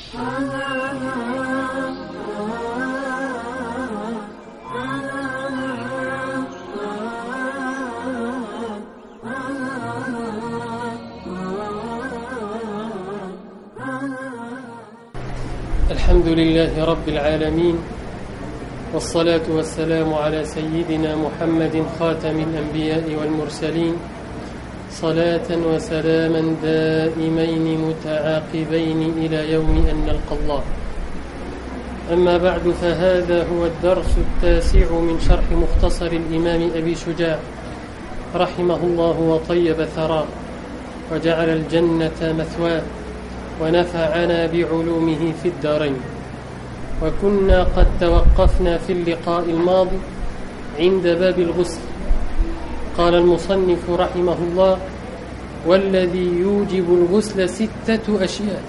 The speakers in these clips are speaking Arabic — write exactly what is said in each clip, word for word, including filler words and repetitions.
الحمد لله رب العالمين، والصلاة والسلام على سيدنا محمد خاتم الأنبياء والمرسلين، صلاة وسلاما دائمين متعاقبين إلى يوم أن نلقى الله. أما بعد، فهذا هو الدرس التاسع من شرح مختصر الإمام أبي شجاع رحمه الله وطيب ثراه، وجعل الجنة مثواه، ونفعنا بعلومه في الدارين. وكنا قد توقفنا في اللقاء الماضي عند باب الغسل. قال المصنف رحمه الله: والذي يوجب الغسل ستة أشياء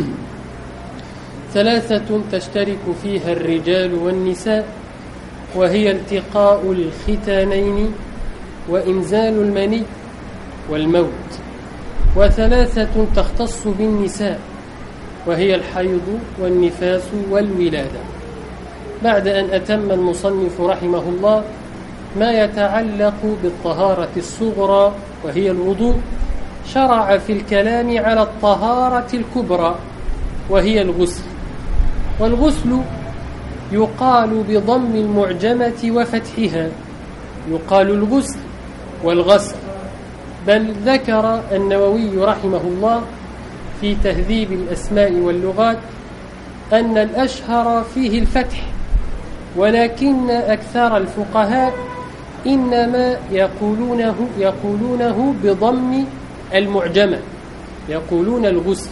ثلاثة تشترك فيها الرجال والنساء، وهي التقاء الختانين وإنزال المني والموت. وثلاثة تختص بالنساء، وهي الحيض والنفاس والولادة. بعد أن أتم المصنف رحمه الله ما يتعلق بالطهارة الصغرى وهي الوضوء، شرع في الكلام على الطهارة الكبرى وهي الغسل. والغسل يقال بضم المعجمة وفتحها، يقال الغسل والغسل. بل ذكر النووي رحمه الله في تهذيب الأسماء واللغات أن الأشهر فيه الفتح، ولكن أكثر الفقهاء إنما يقولونه, يقولونه بضم المعجمة، يقولون الغسل.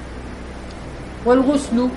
والغسل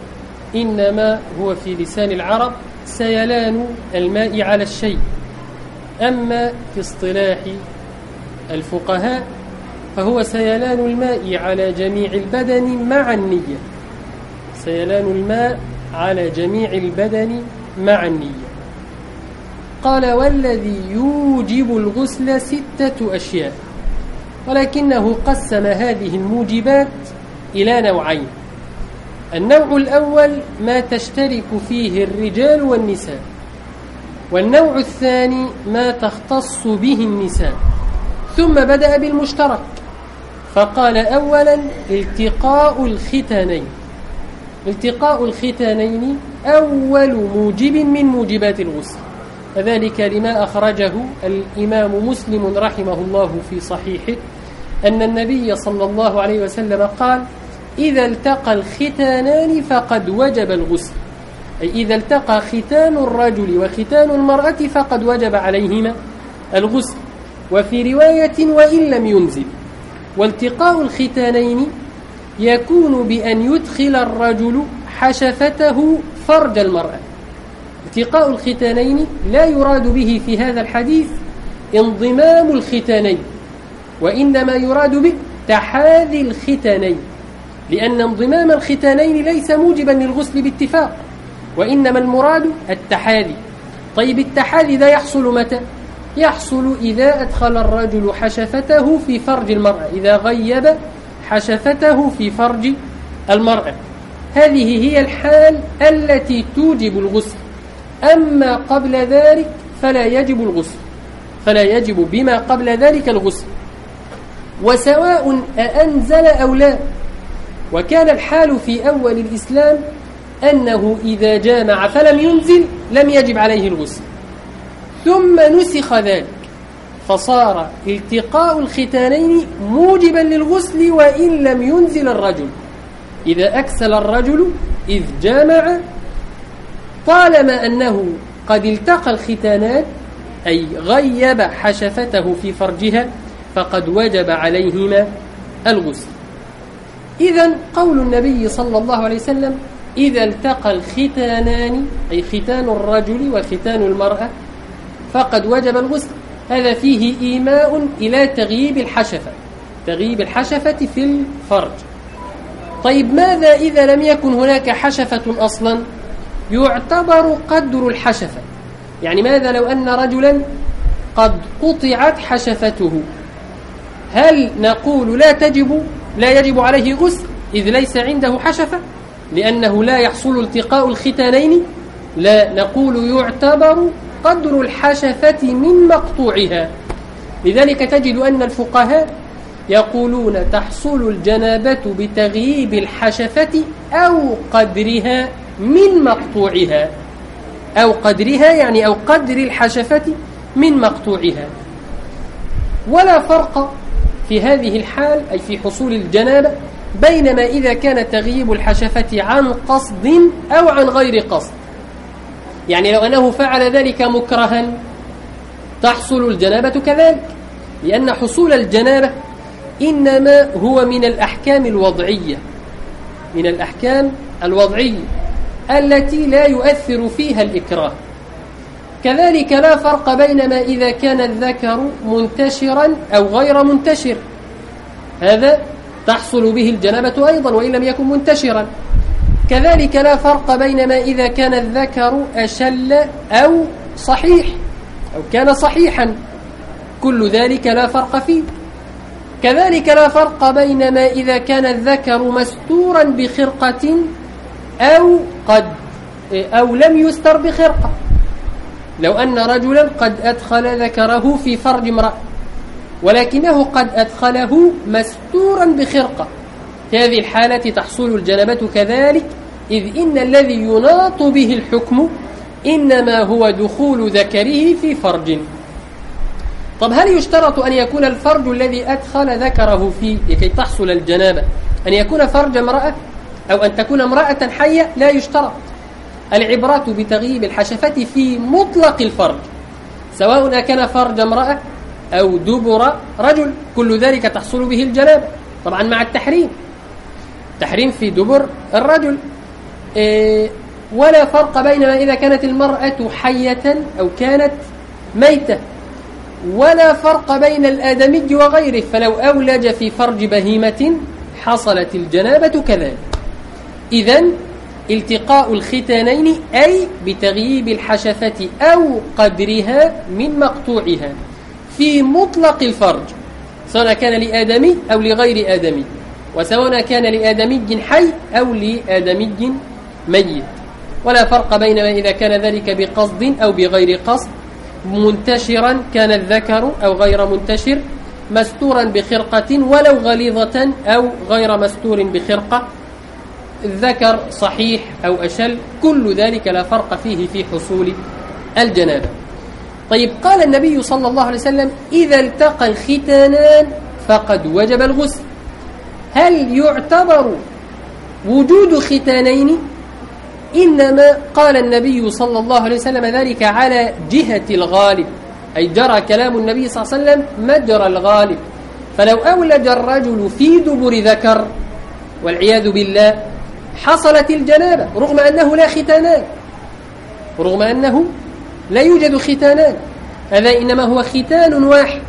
إنما هو في لسان العرب سيلان الماء على الشيء، أما في اصطلاح الفقهاء فهو سيلان الماء على جميع البدن مع النية، سيلان الماء على جميع البدن مع النية. قال: والذي يوجب الغسل ستة أشياء، ولكنه قسم هذه الموجبات إلى نوعين. النوع الأول ما تشترك فيه الرجال والنساء، والنوع الثاني ما تختص به النساء. ثم بدأ بالمشترك فقال: أولا التقاء الختانين. التقاء الختانين أول موجب من موجبات الغسل، وذلك لما أخرجه الإمام مسلم رحمه الله في صحيحه أن النبي صلى الله عليه وسلم قال: إذا التقى الختانان فقد وجب الغسل، أي إذا التقى ختان الرجل وختان المرأة فقد وجب عليهما الغسل. وفي رواية: وإن لم ينزل. والتقاء الختانين يكون بأن يدخل الرجل حشفته فرج المرأة. التقاء الختانين لا يراد به في هذا الحديث انضمام الختانين، وإنما يراد به تحاذي الختانين، لأن انضمام الختانين ليس موجبا للغسل باتفاق، وإنما المراد التحاذي. طيب، التحاذي ذا يحصل متى؟ يحصل إذا أدخل الرجل حشفته في فرج المرأة، إذا غيب حشفته في فرج المرأة. هذه هي الحال التي توجب الغسل. أما قبل ذلك فلا يجب الغسل، فلا يجب بما قبل ذلك الغسل، وسواء أنزل أو لا. وكان الحال في أول الإسلام أنه إذا جامع فلم ينزل لم يجب عليه الغسل، ثم نسخ ذلك فصار التقاء الختانين موجبا للغسل وإن لم ينزل الرجل. إذا أكسل الرجل إذ جامع طالما أنه قد التقى الختانات، أي غيب حشفته في فرجها، فقد وجب عليهما الغسل. إذن قول النبي صلى الله عليه وسلم: إذا التقى الختانان، أي ختان الرجل وختان المرأة، فقد وجب الغسل، هذا فيه إيماء إلى تغييب الحشفة، تغييب الحشفة في الفرج. طيب، ماذا إذا لم يكن هناك حشفة أصلا؟ يعتبر قدر الحشفة. يعني ماذا لو أن رجلا قد قطعت حشفته، هل نقول لا تجب لا يجب عليه غسل إذ ليس عنده حشفة؟ لأنه لا يحصل التقاء الختانين، لا، نقول يعتبر قدر الحشفة من مقطوعها. لذلك تجد أن الفقهاء يقولون تحصل الجنابة بتغييب الحشفة أو قدرها من مقطوعها، أو قدرها يعني أو قدر الحشفة من مقطوعها. ولا فرق في هذه الحال أي في حصول الجنابة بينما إذا كان تغييب الحشفة عن قصد أو عن غير قصد. يعني لو أنه فعل ذلك مكرها تحصل الجنابة كذلك، لأن حصول الجنابة إنما هو من الأحكام الوضعية، من الأحكام الوضعية التي لا يؤثر فيها الإكراه. كذلك لا فرق بينما إذا كان الذكر منتشرا أو غير منتشر، هذا تحصل به الجنابة أيضا وإن لم يكن منتشرا. كذلك لا فرق بينما إذا كان الذكر أشل أو صحيح أو كان صحيحا، كل ذلك لا فرق فيه. كذلك لا فرق بينما إذا كان الذكر مستورا بخرقة أو قد أو لم يستر بخرقة. لو أن رجلا قد أدخل ذكره في فرج امرأة ولكنه قد أدخله مستورا بخرقة، في هذه الحالة تحصل الجنابة كذلك، إذ إن الذي يناط به الحكم إنما هو دخول ذكره في فرج. طب هل يشترط أن يكون الفرج الذي أدخل ذكره فيه لكي تحصل الجنابة أن يكون فرج امرأة أو أن تكون امرأة حية؟ لا يشترط. العبرة بتغييب الحشفة في مطلق الفرج، سواء كان فرج امرأة أو دبر رجل، كل ذلك تحصل به الجنابة، طبعا مع التحريم، تحريم في دبر الرجل. إيه ولا فرق بينما إذا كانت المرأة حية أو كانت ميتة، ولا فرق بين الآدمي وغيره، فلو أولج في فرج بهيمة حصلت الجنابة كذلك. إذن التقاء الختانين أي بتغييب الحشفة أو قدرها من مقطوعها في مطلق الفرج، سواء كان لآدمي أو لغير آدمي، وسواء كان لآدمي حي أو لآدمي ميت. ولا فرق بينما إذا كان ذلك بقصد أو بغير قصد، منتشرا كان الذكر أو غير منتشر، مستورا بخرقة ولو غليظة أو غير مستور بخرقة، الذكر صحيح أو أشل، كل ذلك لا فرق فيه في حصول الجنابة. طيب، قال النبي صلى الله عليه وسلم إذا التقى الختانان فقد وجب الغسل. هل يعتبر وجود ختانين؟ إنما قال النبي صلى الله عليه وسلم ذلك على جهة الغالب، أي جرى كلام النبي صلى الله عليه وسلم مجرى الغالب. فلو أولج الرجل في دبر ذكر والعياذ بالله حصلت الجنابة رغم أنه لا ختانان، رغم أنه لا يوجد ختانان، هذا إنما هو ختان واحد،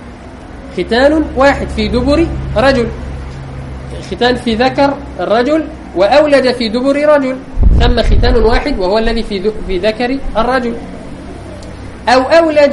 ختان واحد في دبر رجل، ختان في ذكر الرجل وأولج في دبر رجل، ثم ختان واحد وهو الذي في في ذكر الرجل. أو أولج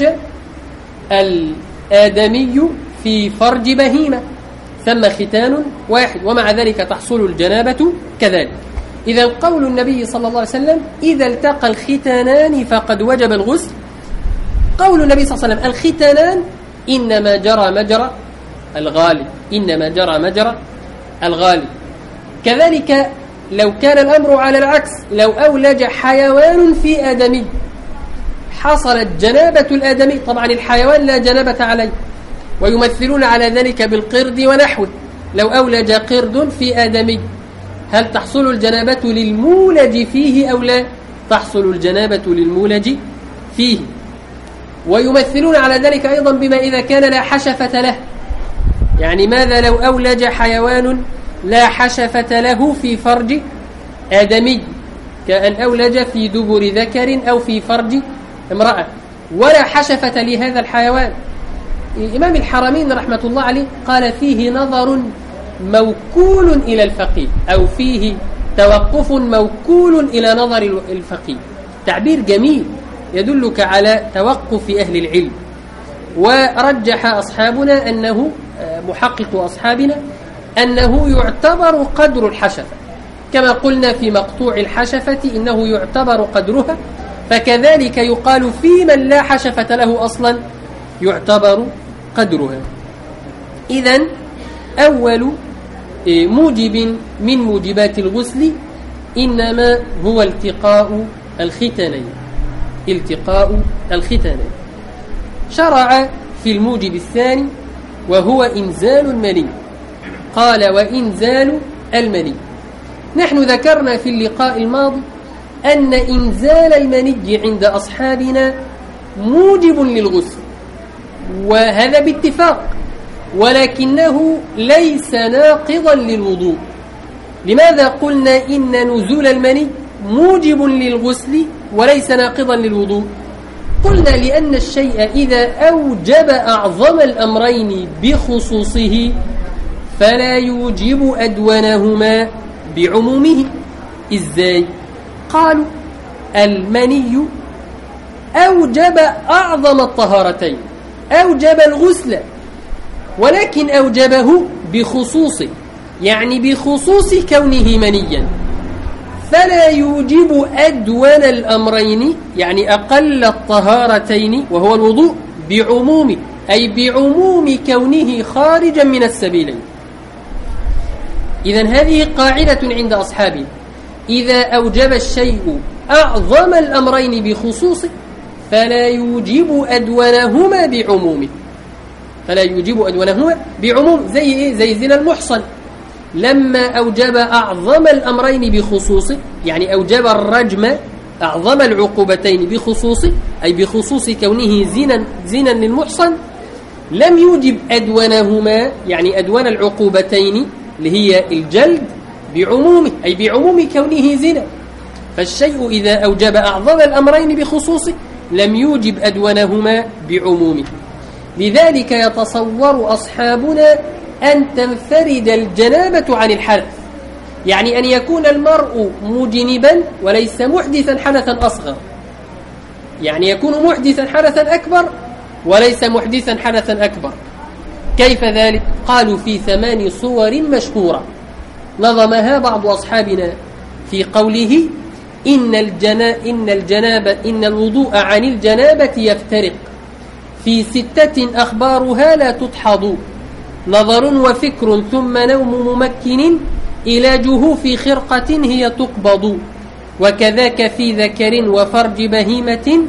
الآدمي في فرج بهيمة، ثم ختان واحد، ومع ذلك تحصل الجنابة كذلك. إذا قول النبي صلى الله عليه وسلم إذا التقى الختانان فقد وجب الغسل، قول النبي صلى الله عليه وسلم الختانان إنما جرى مجرى الغالب، إنما جرى مجرى الغالب. كذلك لو كان الأمر على العكس، لو أولج حيوان في آدمي حصلت جنابة الآدمي، طبعا الحيوان لا جنابة عليه، ويمثلون على ذلك بالقرد ونحوه. لو أولج قرد في آدمي هل تحصل الجنابة للمولج فيه أو لا؟ تحصل الجنابة للمولج فيه. ويمثلون على ذلك أيضا بما إذا كان لا حشفة له، يعني ماذا لو أولج حيوان لا حشفة له في فرج آدمي، كأن أولج في دبر ذكر أو في فرج امرأة ولا حشفة لهذا الحيوان. إمام الحرمين رحمة الله عليه قال فيه نظر موكول إلى الفقيه، أو فيه توقف موكول إلى نظر الفقيه، تعبير جميل يدلك على توقف أهل العلم. ورجح أصحابنا أنه محقق أصحابنا أنه يعتبر قدر الحشفة، كما قلنا في مقطوع الحشفة إنه يعتبر قدرها، فكذلك يقال في من لا حشفة له أصلا يعتبر قدرها. إذن أول موجب من موجبات الغسل إنما هو التقاء الختانين التقاء الختانين. شرع في الموجب الثاني وهو إنزال المني، قال وإنزال المني. نحن ذكرنا في اللقاء الماضي أن إنزال المني عند أصحابنا موجب للغسل، وهذا باتفاق، ولكنه ليس ناقضا للوضوء. لماذا قلنا إن نزول المني موجب للغسل وليس ناقضا للوضوء؟ قلنا لأن الشيء إذا أوجب أعظم الأمرين بخصوصه فلا يوجب أدونهما بعمومه. إزاي؟ قالوا المني أوجب أعظم الطهارتين، أوجب الغسل، ولكن أوجبه بخصوصه، يعني بخصوص كونه منيا، فلا يوجب أدون الأمرين يعني أقل الطهارتين وهو الوضوء بعمومه، أي بعموم كونه خارجا من السبيلين. إذن هذه قاعدة عند أصحابي، إذا أوجب الشيء أعظم الأمرين بخصوصه فلا يوجب أدونهما بعمومه، فلا يوجب أدونهما بعموم. زي إيه؟ زي زنا المحصن، لما أوجب أعظم الأمرين بخصوصه، يعني أوجب الرجم أعظم العقوبتين بخصوصه، أي بخصوص كونه زنا زنا للمحصن، لم يوجب أدونهما يعني أدون العقوبتين اللي هي الجلد بعمومه، أي بعموم كونه زنا. فالشيء إذا أوجب أعظم الأمرين بخصوصه لم يوجب أدونهما بعمومه. لذلك يتصور أصحابنا أن تنفرد الجنابة عن الحدث، يعني أن يكون المرء مجنبا وليس محدثا حدثا أصغر، يعني يكون محدثا حدثا أكبر وليس محدثا حدثا أكبر. كيف ذلك؟ قالوا في ثمان صور مشهورة نظمها بعض أصحابنا في قوله إن, الجنا إن الجنابة إن الوضوء عن الجنابة يفترق في ستة أخبارها لا تدحض، نظر وفكر ثم نوم ممكن إلى جهوف خرقة هي تقبض، وكذاك في ذكر وفرج بهيمة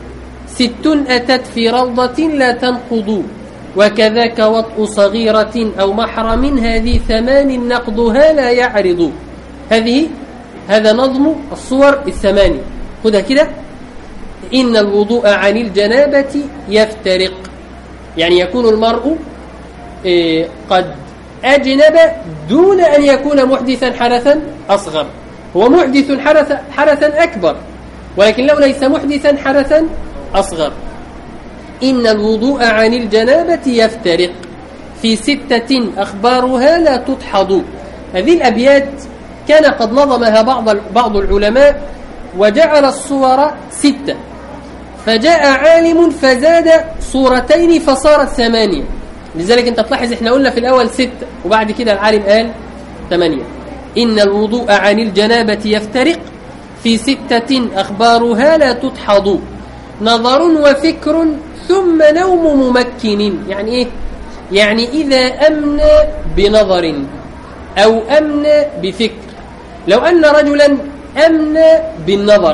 ست أتت في روضة لا تنقض، وكذاك وطء صغيرة أو محرم هذه ثمان نقضها لا يعرض. هذه هذا نظم الصور الثماني، خذها كده. إن الوضوء عن الجنابة يفترق، يعني يكون المرء إيه قد أجنب دون أن يكون محدثا حدثا أصغر، هو محدث حدث حدثا أكبر ولكن لو ليس محدثا حدثا أصغر. إن الوضوء عن الجنابة يفترق في ستة أخبارها لا تدحض. هذه الأبيات كان قد نظمها بعض بعض العلماء وجعل الصور ستة، فجاء عالم فزاد صورتين فصارت ثمانية. لذلك انت تلاحظ احنا قلنا في الأول ستة وبعد كده العالم قال ثمانية. إن الوضوء عن الجنابة يفترق في ستة أخبارها لا تدحض، نظر وفكر ثم نوم ممكن. يعني إيه؟ يعني إذا أمن بنظر أو أمن بفكر. لو أن رجلا أمن بالنظر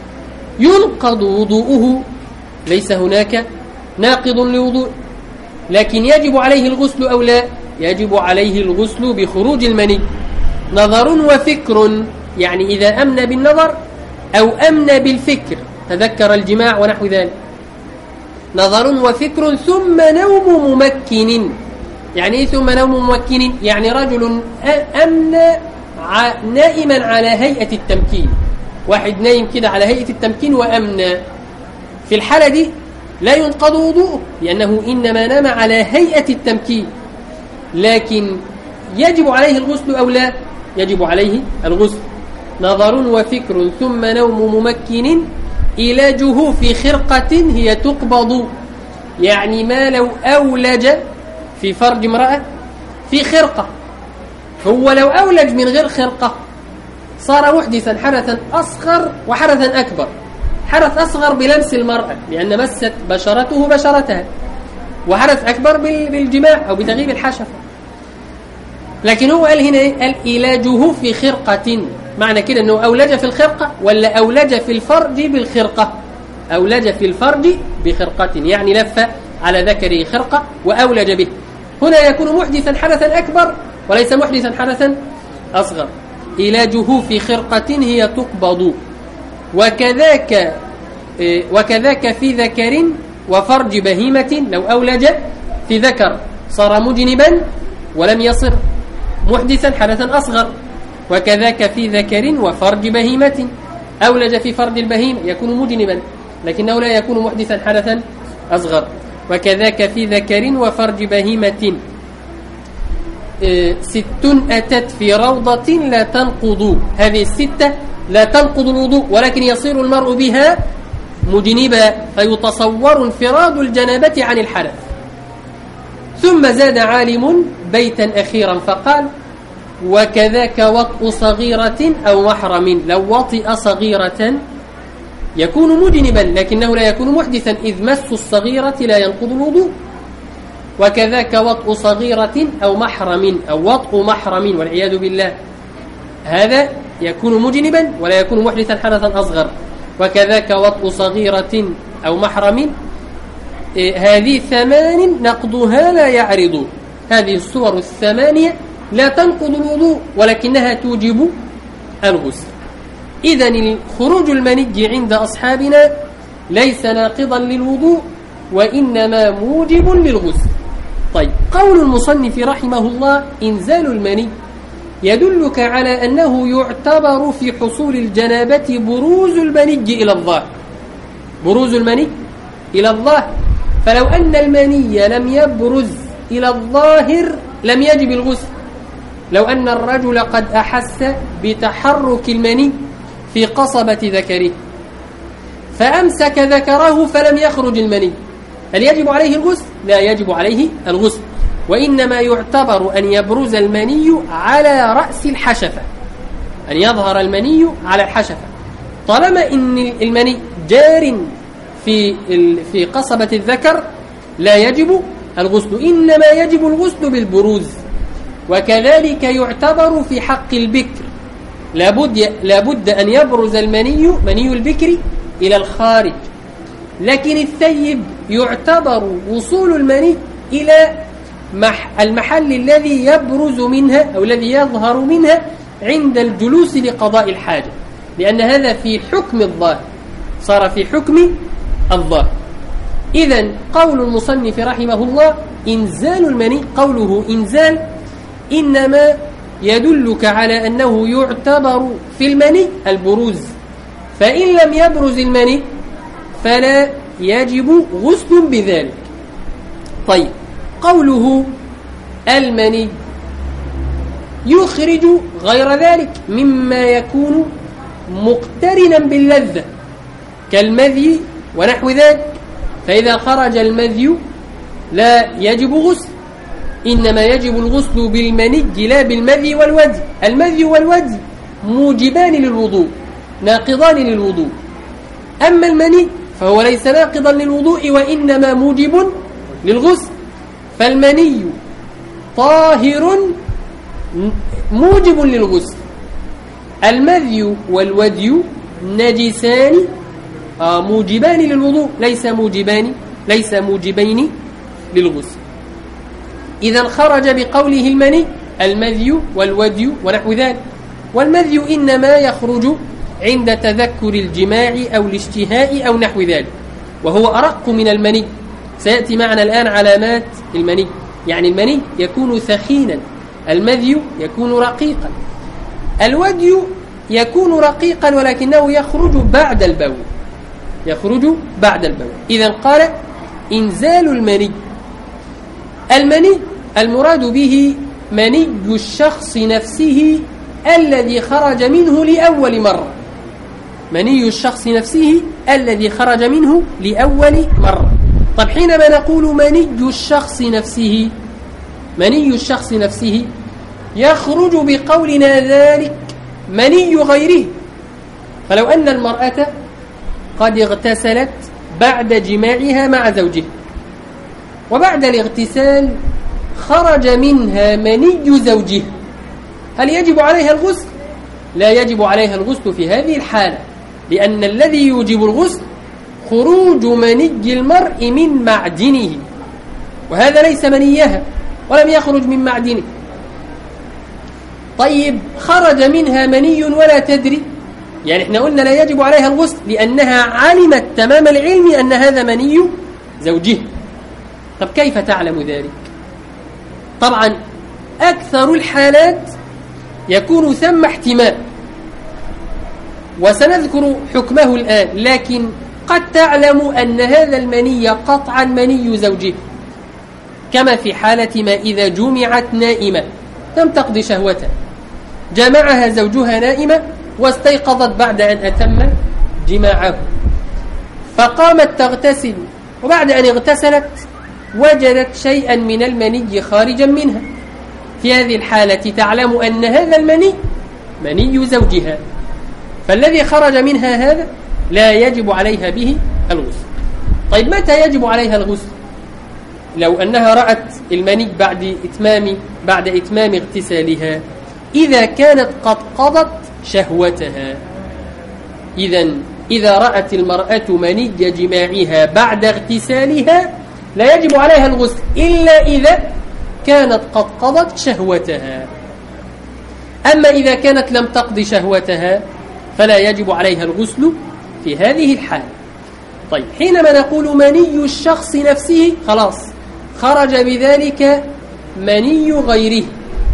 ينقض وضوءه، ليس هناك ناقض لوضوء، لكن يجب عليه الغسل أو لا؟ يجب عليه الغسل بخروج المني. نظر وفكر يعني إذا أمن بالنظر أو أمن بالفكر، تذكر الجماع ونحو ذلك. نظر وفكر ثم نوم ممكن. يعني إيه ثم نوم ممكن؟ يعني رجل أمن نائما على هيئة التمكين، واحد نايم كده على هيئة التمكين وأمن، في الحالة دي لا ينقض وضوءه لأنه إنما نام على هيئة التمكين، لكن يجب عليه الغسل أو لا؟ يجب عليه الغسل. نظر وفكر ثم نوم ممكن إلى جهوف خرقة هي تقبض. يعني ما لو أولج في فرج امرأة في خرقة، هو لو أولج من غير خرقة صار محدثا حدثا أصغر وحدثا أكبر. حدث أصغر بلمس المرأة لأن مست بشرته بشرتها، وحدث أكبر بالجماع أو بتغييب الحشفة. لكن هو قال هنا قال إيلاجه في خرقة، معنى كده أنه أولج في الخرقة ولا أولج في الفرج بالخرقة؟ أولج في الفرج بخرقة، يعني لف على ذكره خرقة وأولج به. هنا يكون محدثا حدثا أكبر وليس محدثا حدثا أصغر. إيلاجه في خرقة هي تقبض، وكذاك وكذاك في ذكر وفرج بهيمة. لو أولج في ذكر صار مجنبا ولم يصر محدثا حدثا أصغر. وكذاك في ذكر وفرج بهيمة، أولج في فرج البهيمة يكون مجنبا لكنه لا يكون محدثا حدثا أصغر. وكذاك في ذكر وفرج بهيمة. ست أتت في روضة لا تنقض، هذه الستة لا تنقض الوضوء ولكن يصير المرء بها مجنبا، فيتصور انفراد الجنابة عن الحدث. ثم زاد عالم بيتا أخيرا فقال: وكذاك وطء صغيرة أو محرم. لو وطئ صغيرة يكون مجنبا لكنه لا يكون محدثا، إذ مس الصغيرة لا ينقض الوضوء. وكذاك وطء صغيرة أو محرم أو وطء محرم والعياذ بالله، هذا يكون مجنبا ولا يكون محدثا حدثا أصغر. وكذاك وطء صغيرة أو محرم، هذه ثمان نقضها لا يعرض. هذه الصور الثمانية لا تنقض الوضوء ولكنها توجب الغسل. إذن خروج المني عند أصحابنا ليس ناقضا للوضوء وإنما موجب للغسل. طيب، قول المصنف رحمه الله: إنزال المني يدلك على أنه يعتبر في حصول الجنابة بروز المني إلى الظاهر. بروز المني إلى الظاهر، فلو أن المني لم يبرز إلى الظاهر لم يجب الغسل. لو أن الرجل قد أحس بتحرك المني في قصبة ذكره فأمسك ذكره فلم يخرج المني، هل يجب عليه الغسل؟ لا يجب عليه الغسل، وإنما يعتبر أن يبرز المني على رأس الحشفة، أن يظهر المني على الحشفة. طالما إن المني جار في في قصبة الذكر لا يجب الغسل، إنما يجب الغسل بالبروز. وكذلك يعتبر في حق البكر، لابد لابد أن يبرز المني مني البكر إلى الخارج. لكن الثيب يعتبر وصول المني إلى المحل الذي يبرز منها أو الذي يظهر منها عند الجلوس لقضاء الحاجة، لأن هذا في حكم الظاهر، صار في حكم الظاهر. إذن قول المصنف رحمه الله: إنزال المني، قوله إنزال إنما يدلك على أنه يعتبر في المني البروز، فإن لم يبرز المني فلا يجب غسل بذلك. طيب، قوله المني يخرج غير ذلك مما يكون مقترنا باللذة كالمذي ونحو ذلك، فإذا خرج المذي لا يجب غسل، إنما يجب الغسل بالمني لا بالمذي والودي. المذي والودي موجبان للوضوء ناقضان للوضوء، أما المني فهو ليس ناقضا للوضوء وإنما موجب للغسل. فالمني طاهر موجب للغسل، المذي والودي نجسان موجبان للوضوء ليس موجبان ليس موجبين للغسل. إذا خرج بقوله المني المذي والودي ونحو ذلك. والمذي إنما يخرج عند تذكر الجماع أو الاشتهاء أو نحو ذلك، وهو أرق من المني. سيأتي معنا الآن علامات المني، يعني المني يكون ثخينا، المذي يكون رقيقا، الودي يكون رقيقا ولكنه يخرج بعد البول يخرج بعد البول. إذن قال إنزال المني. المني المراد به مني الشخص نفسه الذي خرج منه لأول مرة، مني الشخص نفسه الذي خرج منه لأول مرة. طب حينما نقول مني الشخص نفسه مني الشخص نفسه يخرج بقولنا ذلك مني غيره. فلو أن المرأة قد اغتسلت بعد جماعها مع زوجها، وبعد الاغتسال خرج منها مني زوجها، هل يجب عليها الغسل؟ لا يجب عليها الغسل في هذه الحالة، لأن الذي يوجب الغسل خروج مني المرء من معدنه، وهذا ليس منيها ولم يخرج من معدنه. طيب خرج منها مني ولا تدري، يعني احنا قلنا لا يجب عليها الغسل لأنها علمت تمام العلم أن هذا مني زوجها. طب كيف تعلم ذلك؟ طبعا أكثر الحالات يكون ثم احتمال، وسنذكر حكمه الآن، لكن قد تعلم أن هذا المني قطعا مني زوجها، كما في حالة ما إذا جمعت نائمة لم تقضي شهوتها، جمعها زوجها نائمة واستيقظت بعد أن أتم جماعه، فقامت تغتسل، وبعد أن اغتسلت وجدت شيئا من المني خارجا منها. في هذه الحالة تعلم أن هذا المني مني زوجها، فالذي خرج منها هذا لا يجب عليها به الغسل. طيب متى يجب عليها الغسل؟ لو أنها رأت المني بعد إتمام بعد إتمام اغتسالها، إذا كانت قد قضت شهوتها. إذن إذا رأت المرأة مني جماعها بعد اغتسالها لا يجب عليها الغسل إلا إذا كانت قد قضت شهوتها. أما إذا كانت لم تقضي شهوتها فلا يجب عليها الغسل في هذه الحالة. طيب حينما نقول مني الشخص نفسه خلاص خرج بذلك مني غيره.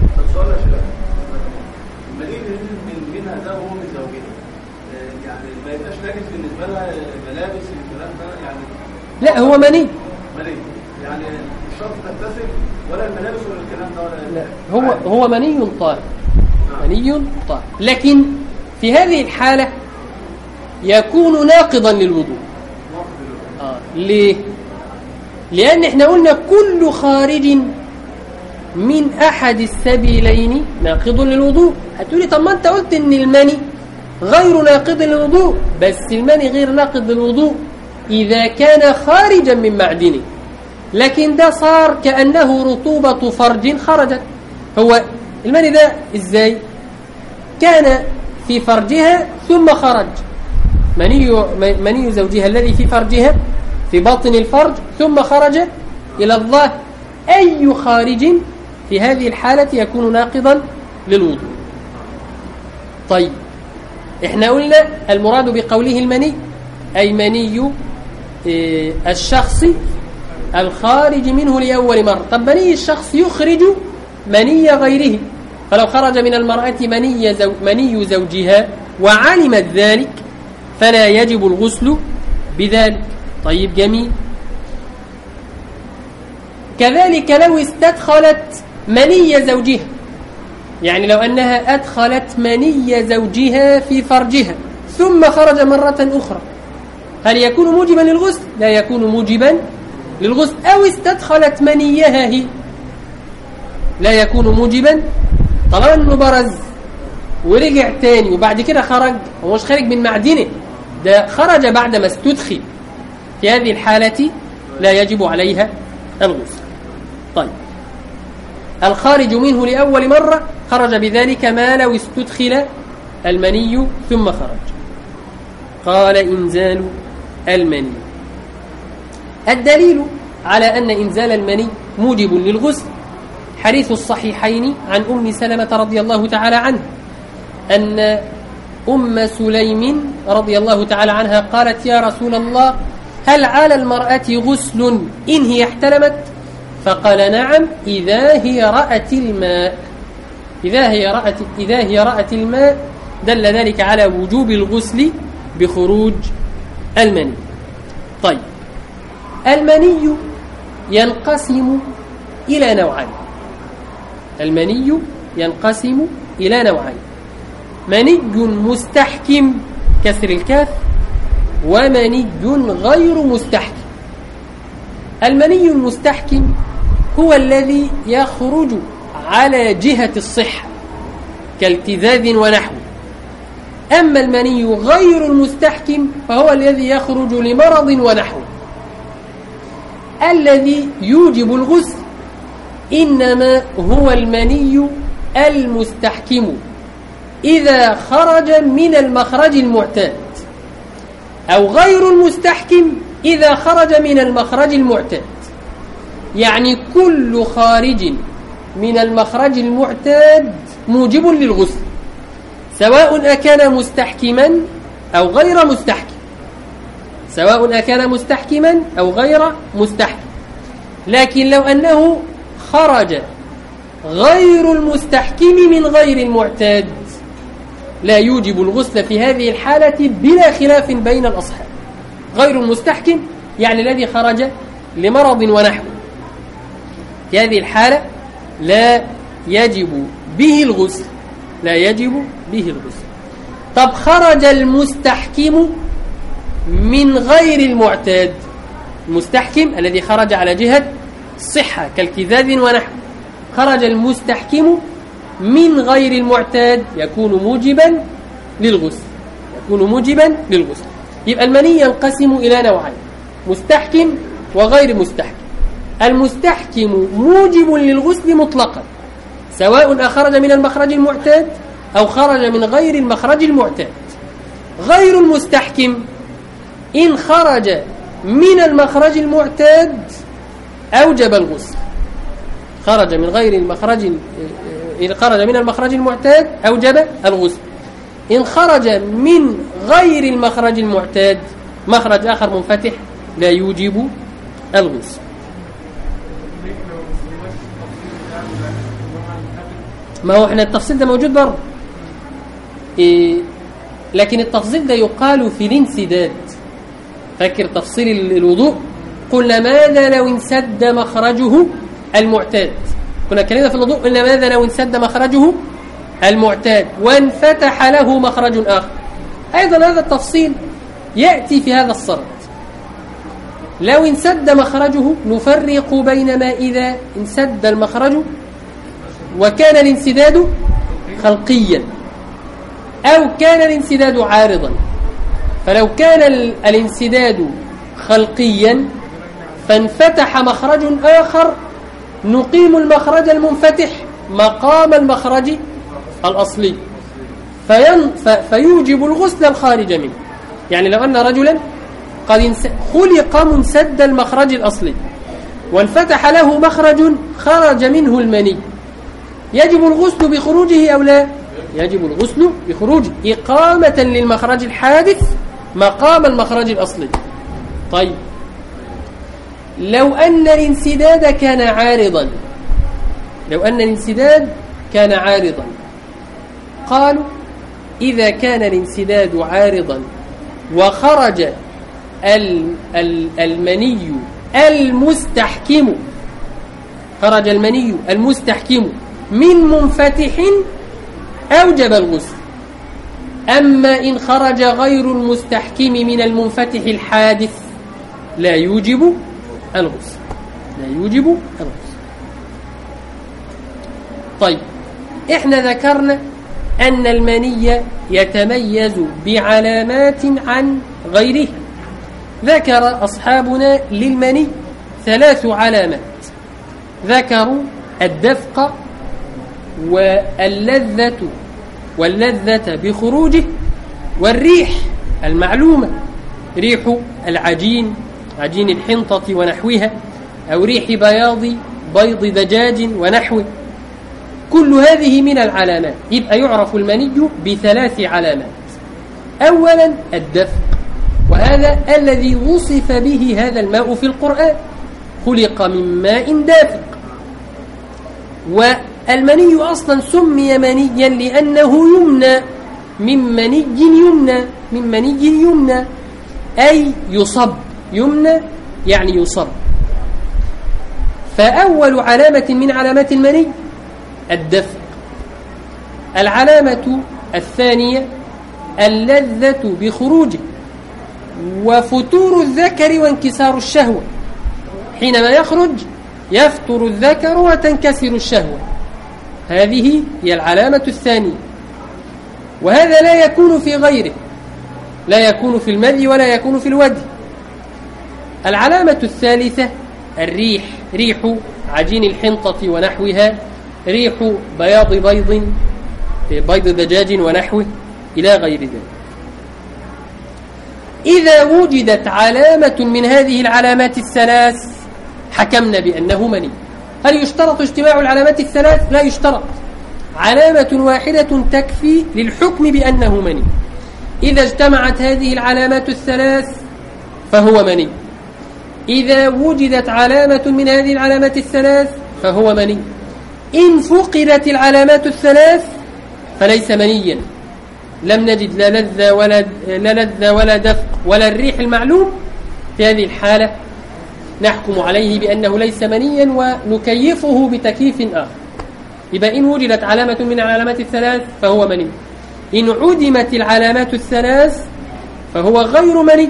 المني من منها ده هو من زوجها، يعني ما يبقاش ناجس بالنسبه لها ملابس الكلام ده يعني؟ لا هو مني مني يعني الشرط تغتسل ولا الملابس ولا الكلام ده ولا لا هو هو مني طاهر، مني طاهر، لكن في هذه الحالة يكون ناقضا للوضوء. آه. ليه؟ لأن احنا قلنا كل خارج من أحد السبيلين ناقض للوضوء. هتقولي طب ما انت قلت ان المني غير ناقض للوضوء، بس المني غير ناقض للوضوء إذا كان خارجا من معدنه، لكن ده صار كأنه رطوبة فرج خرجت. هو المني ده ازاي؟ كان في فرجها ثم خرج، مني مني زوجها الذي في فرجها في باطن الفرج ثم خرج إلى الظاهر. أي خارج في هذه الحالة يكون ناقضا للوضوء. طيب احنا قلنا المراد بقوله المني أي مني الشخص الخارج منه لأول مرة. طب مني الشخص يخرج مني غيره، فلو خرج من المرأة مني, زو مني زوجها وعلمت ذلك فلا يجب الغسل بذلك. طيب جميل. كذلك لو استدخلت مني زوجها، يعني لو أنها أدخلت مني زوجها في فرجها ثم خرج مرة أخرى، هل يكون موجبا للغسل؟ لا يكون موجبا للغسل. أو استدخلت منيها هي، لا يكون موجبا. طالما أنه برز ورجع تاني وبعد كده خرج، هو مش خارج من معدنه، ده خرج بعدما استدخل، في هذه الحالة لا يجب عليها الغسل. طيب الخارج منه لأول مرة خرج بذلك ما لو استدخل المني ثم خرج. قال إنزال المني. الدليل على أن إنزال المني موجب للغسل حديث الصحيحين عن أم سلمة رضي الله تعالى عنها أن أم سليم رضي الله تعالى عنها قالت يا رسول الله هل على المرأة غسل إن هي احتلمت؟ فقال نعم إذا هي رأت الماء. إذا هي رأت, إذا هي رأت الماء دل ذلك على وجوب الغسل بخروج المني. طيب المني ينقسم إلى نوعين. المني ينقسم إلى نوعين: مني مستحكم كسر الكاف، ومني غير مستحكم. المني المستحكم هو الذي يخرج على جهة الصحة كالتذاذ ونحوه، أما المني غير المستحكم فهو الذي يخرج لمرض ونحوه. الذي يوجب الغسل إنما هو المني المستحكم إذا خرج من المخرج المعتاد، أو غير المستحكم إذا خرج من المخرج المعتاد. يعني كل خارج من المخرج المعتاد موجب للغسل، سواء أكان مستحكما أو غير مستحكم، سواء أكان مستحكما أو غير مستحكم. لكن لو أنه خرج غير المستحكم من غير المعتاد لا يوجب الغسل في هذه الحالة بلا خلاف بين الأصحاب. غير المستحكم يعني الذي خرج لمرض ونحوه، في هذه الحالة لا يجب به الغسل، لا يجب به الغسل. طب خرج المستحكم من غير المعتاد، المستحكم الذي خرج على جهة الصحة كالكذاب ونحوه، خرج المستحكم من غير المعتاد يكون موجبا للغسل، يكون موجبا للغسل. يبقى المني ينقسم إلى نوعين: مستحكم وغير مستحكم. المستحكم موجب للغسل مطلقا، سواء أخرج من المخرج المعتاد أو خرج من غير المخرج المعتاد. غير المستحكم إن خرج من المخرج المعتاد أوجب الغسل، خرج من غير المخرج، إن خرج من المخرج المعتاد أوجب الغسل. إن خرج من غير المخرج المعتاد، مخرج آخر منفتح، لا يوجب الغسل. ما هو احنا التفصيل ده موجود برضه، إيه، لكن التفصيل ده يقال في الانسداد. فاكر تفصيل الوضوء؟ قلنا ماذا لو انسد مخرجه المعتاد؟ كنا اتكلمنا في الوضوء قلنا ماذا لو انسد مخرجه المعتاد وانفتح له مخرج آخر. أيضا هذا التفصيل يأتي في هذا الصرد. لو انسد مخرجه نفرق بين ما إذا انسد المخرج وكان الانسداد خلقيا أو كان الانسداد عارضا. فلو كان الانسداد خلقيا فانفتح مخرج آخر نقيم المخرج المنفتح مقام المخرج الأصلي فين فيوجب الغسل الخارج منه. يعني لو أن رجلا قد خلق منسد المخرج الأصلي وانفتح له مخرج خرج منه المني، يجب الغسل بخروجه أو لا؟ يجب الغسل بخروجه إقامة للمخرج الحادث مقام المخرج الأصلي. طيب لو أن الانسداد كان عارضا، لو أن الانسداد كان عارضا قالوا إذا كان الانسداد عارضا وخرج المني المستحكم، خرج المني المستحكم من منفتح أوجب الغسل. أما إن خرج غير المستحكم من المنفتح الحادث لا يوجب الغسل، لا يوجب الغسل. طيب إحنا ذكرنا أن المني يتميز بعلامات عن غيره. ذكر أصحابنا للمني ثلاث علامات، ذكروا الدفق واللذة واللذة بخروجه والريح المعلومة، ريح العجين، عجين الحنطة ونحوها، أو ريح بياض بيض دجاج ونحوه. كل هذه من العلامات. يبقى يعرف المني بثلاث علامات. أولا الدفق، وهذا الذي وصف به هذا الماء في القرآن، خلق من ماء دافق. والمني أصلا سمي منيا لأنه يمنى من مني يمنى من مني يمنى أي يصب، يمنى يعني يصب. فأول علامة من علامات المني الدفق. العلامة الثانية اللذة بخروجه وفتور الذكر وانكسار الشهوة، حينما يخرج يفتر الذكر وتنكسر الشهوة، هذه هي العلامة الثانية. وهذا لا يكون في غيره، لا يكون في المذي ولا يكون في الودي. العلامة الثالثة الريح، ريح عجين الحنطة ونحوها، ريح بياض بيض بيض دجاج ونحوه إلى غير ذلك. إذا وجدت علامة من هذه العلامات الثلاث حكمنا بأنه مني. هل يشترط اجتماع العلامات الثلاث؟ لا يشترط، علامة واحدة تكفي للحكم بأنه مني. إذا اجتمعت هذه العلامات الثلاث فهو مني، إذا وجدت علامة من هذه العلامات الثلاث فهو مني، إن فقدت العلامات الثلاث فليس منيا. لم نجد لا لذة ولا لا لذة ولا دفق ولا الريح المعلوم، في هذه الحالة نحكم عليه بأنه ليس منيا ونكيفه بتكييف آخر. يبقى إن وجدت علامة من العلامات الثلاث فهو مني، إن عدمت العلامات الثلاث فهو غير مني.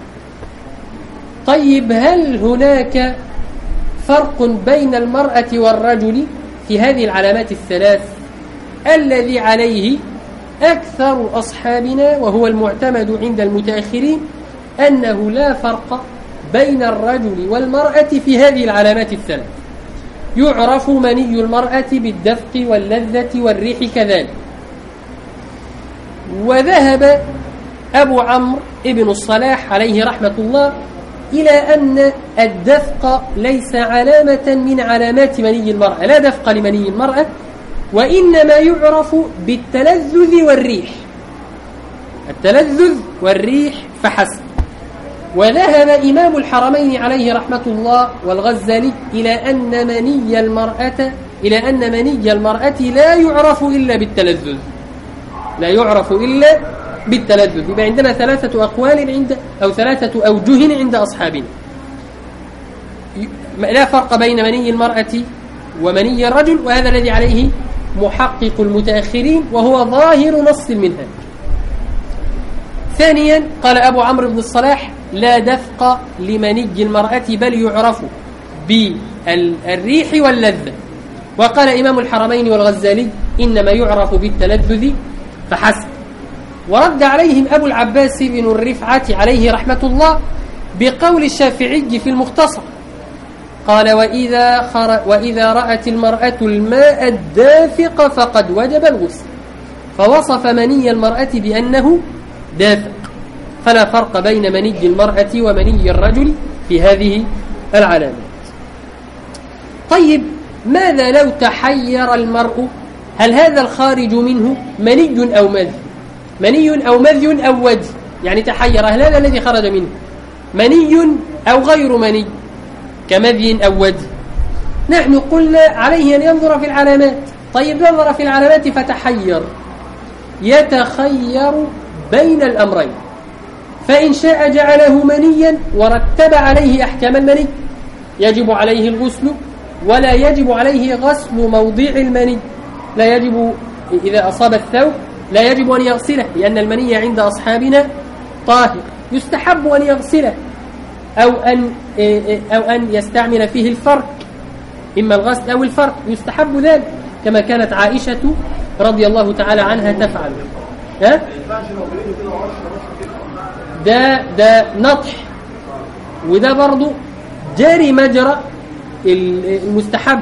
طيب هل هناك فرق بين المرأة والرجل في هذه العلامات الثلاث؟ الذي عليه أكثر أصحابنا وهو المعتمد عند المتأخرين أنه لا فرق بين الرجل والمرأة في هذه العلامات الثلاث. يعرف مني المرأة بالدفق واللذة والريح كذلك. وذهب أبو عمرو ابن الصلاح عليه رحمة الله إلى أن الدفق ليس علامة من علامات مني المرأة، لا دفق لمني المرأة، وإنما يعرف بالتلذذ والريح، التلذذ والريح فحسب. وذهب إمام الحرمين عليه رحمة الله والغزالي إلى أن مني المرأة إلى أن مني المرأة لا يعرف إلا بالتلذذ، لا يعرف إلا بالتلذذ. يبقى عندنا ثلاثة أقوال عند أو ثلاثة أوجه عند أصحابنا. لا فرق بين مني المرأة ومني الرجل، وهذا الذي عليه محقق المتأخرين وهو ظاهر نص المنهج. ثانيا قال أبو عمرو بن الصلاح لا دفق لمني المرأة بل يعرف بالريح واللذة. وقال إمام الحرمين والغزالي إنما يعرف بالتلذذ فحسب. ورد عليهم أبو العباس بن الرفعة عليه رحمة الله بقول الشافعي في المختصر، قال وإذا, خر... وإذا رأت المرأة الماء الدافق فقد وجب الغسل، فوصف مني المرأة بأنه دافق، فلا فرق بين مني المرأة ومني الرجل في هذه العلامات. طيب ماذا لو تحير المرء؟ هل هذا الخارج منه مني أو مذي؟ مني أو مذي أو ودي، يعني تحير هل هذا الذي خرج منه مني أو غير مني كمذي أو ودي؟ نحن قلنا عليه أن ينظر في العلامات. طيب نظر في العلامات فتحير، يتخير بين الأمرين، فإن شاء جعله منيا ورتب عليه أحكام المني، يجب عليه الغسل ولا يجب عليه غسل موضع المني، لا يجب إذا أصاب الثوب لا يجب أن يغسله لأن المني عند أصحابنا طاهر، يستحب أن يغسله أو أن أو أن يستعمل فيه الفرق، إما الغسل أو الفرق يستحب ذلك، كما كانت عائشة رضي الله تعالى عنها تفعل. ها؟ ده ده نطح، وده برضو جاري مجرى المستحب.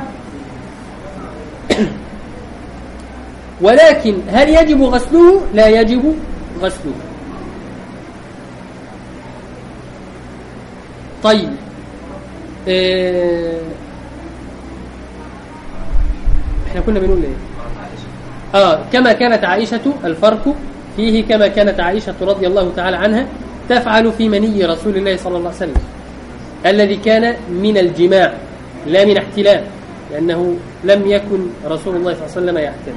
ولكن هل يجب غسله؟ لا يجب غسله. طيب اه احنا كنا بنقول ايه؟ اه كما كانت عائشة الفرق فيه كما كانت عائشة رضي الله تعالى عنها تفعل في مني رسول الله صلى الله عليه وسلم الذي كان من الجماع لا من احتلام، لأنه لم يكن رسول الله صلى الله عليه وسلم يحتلم.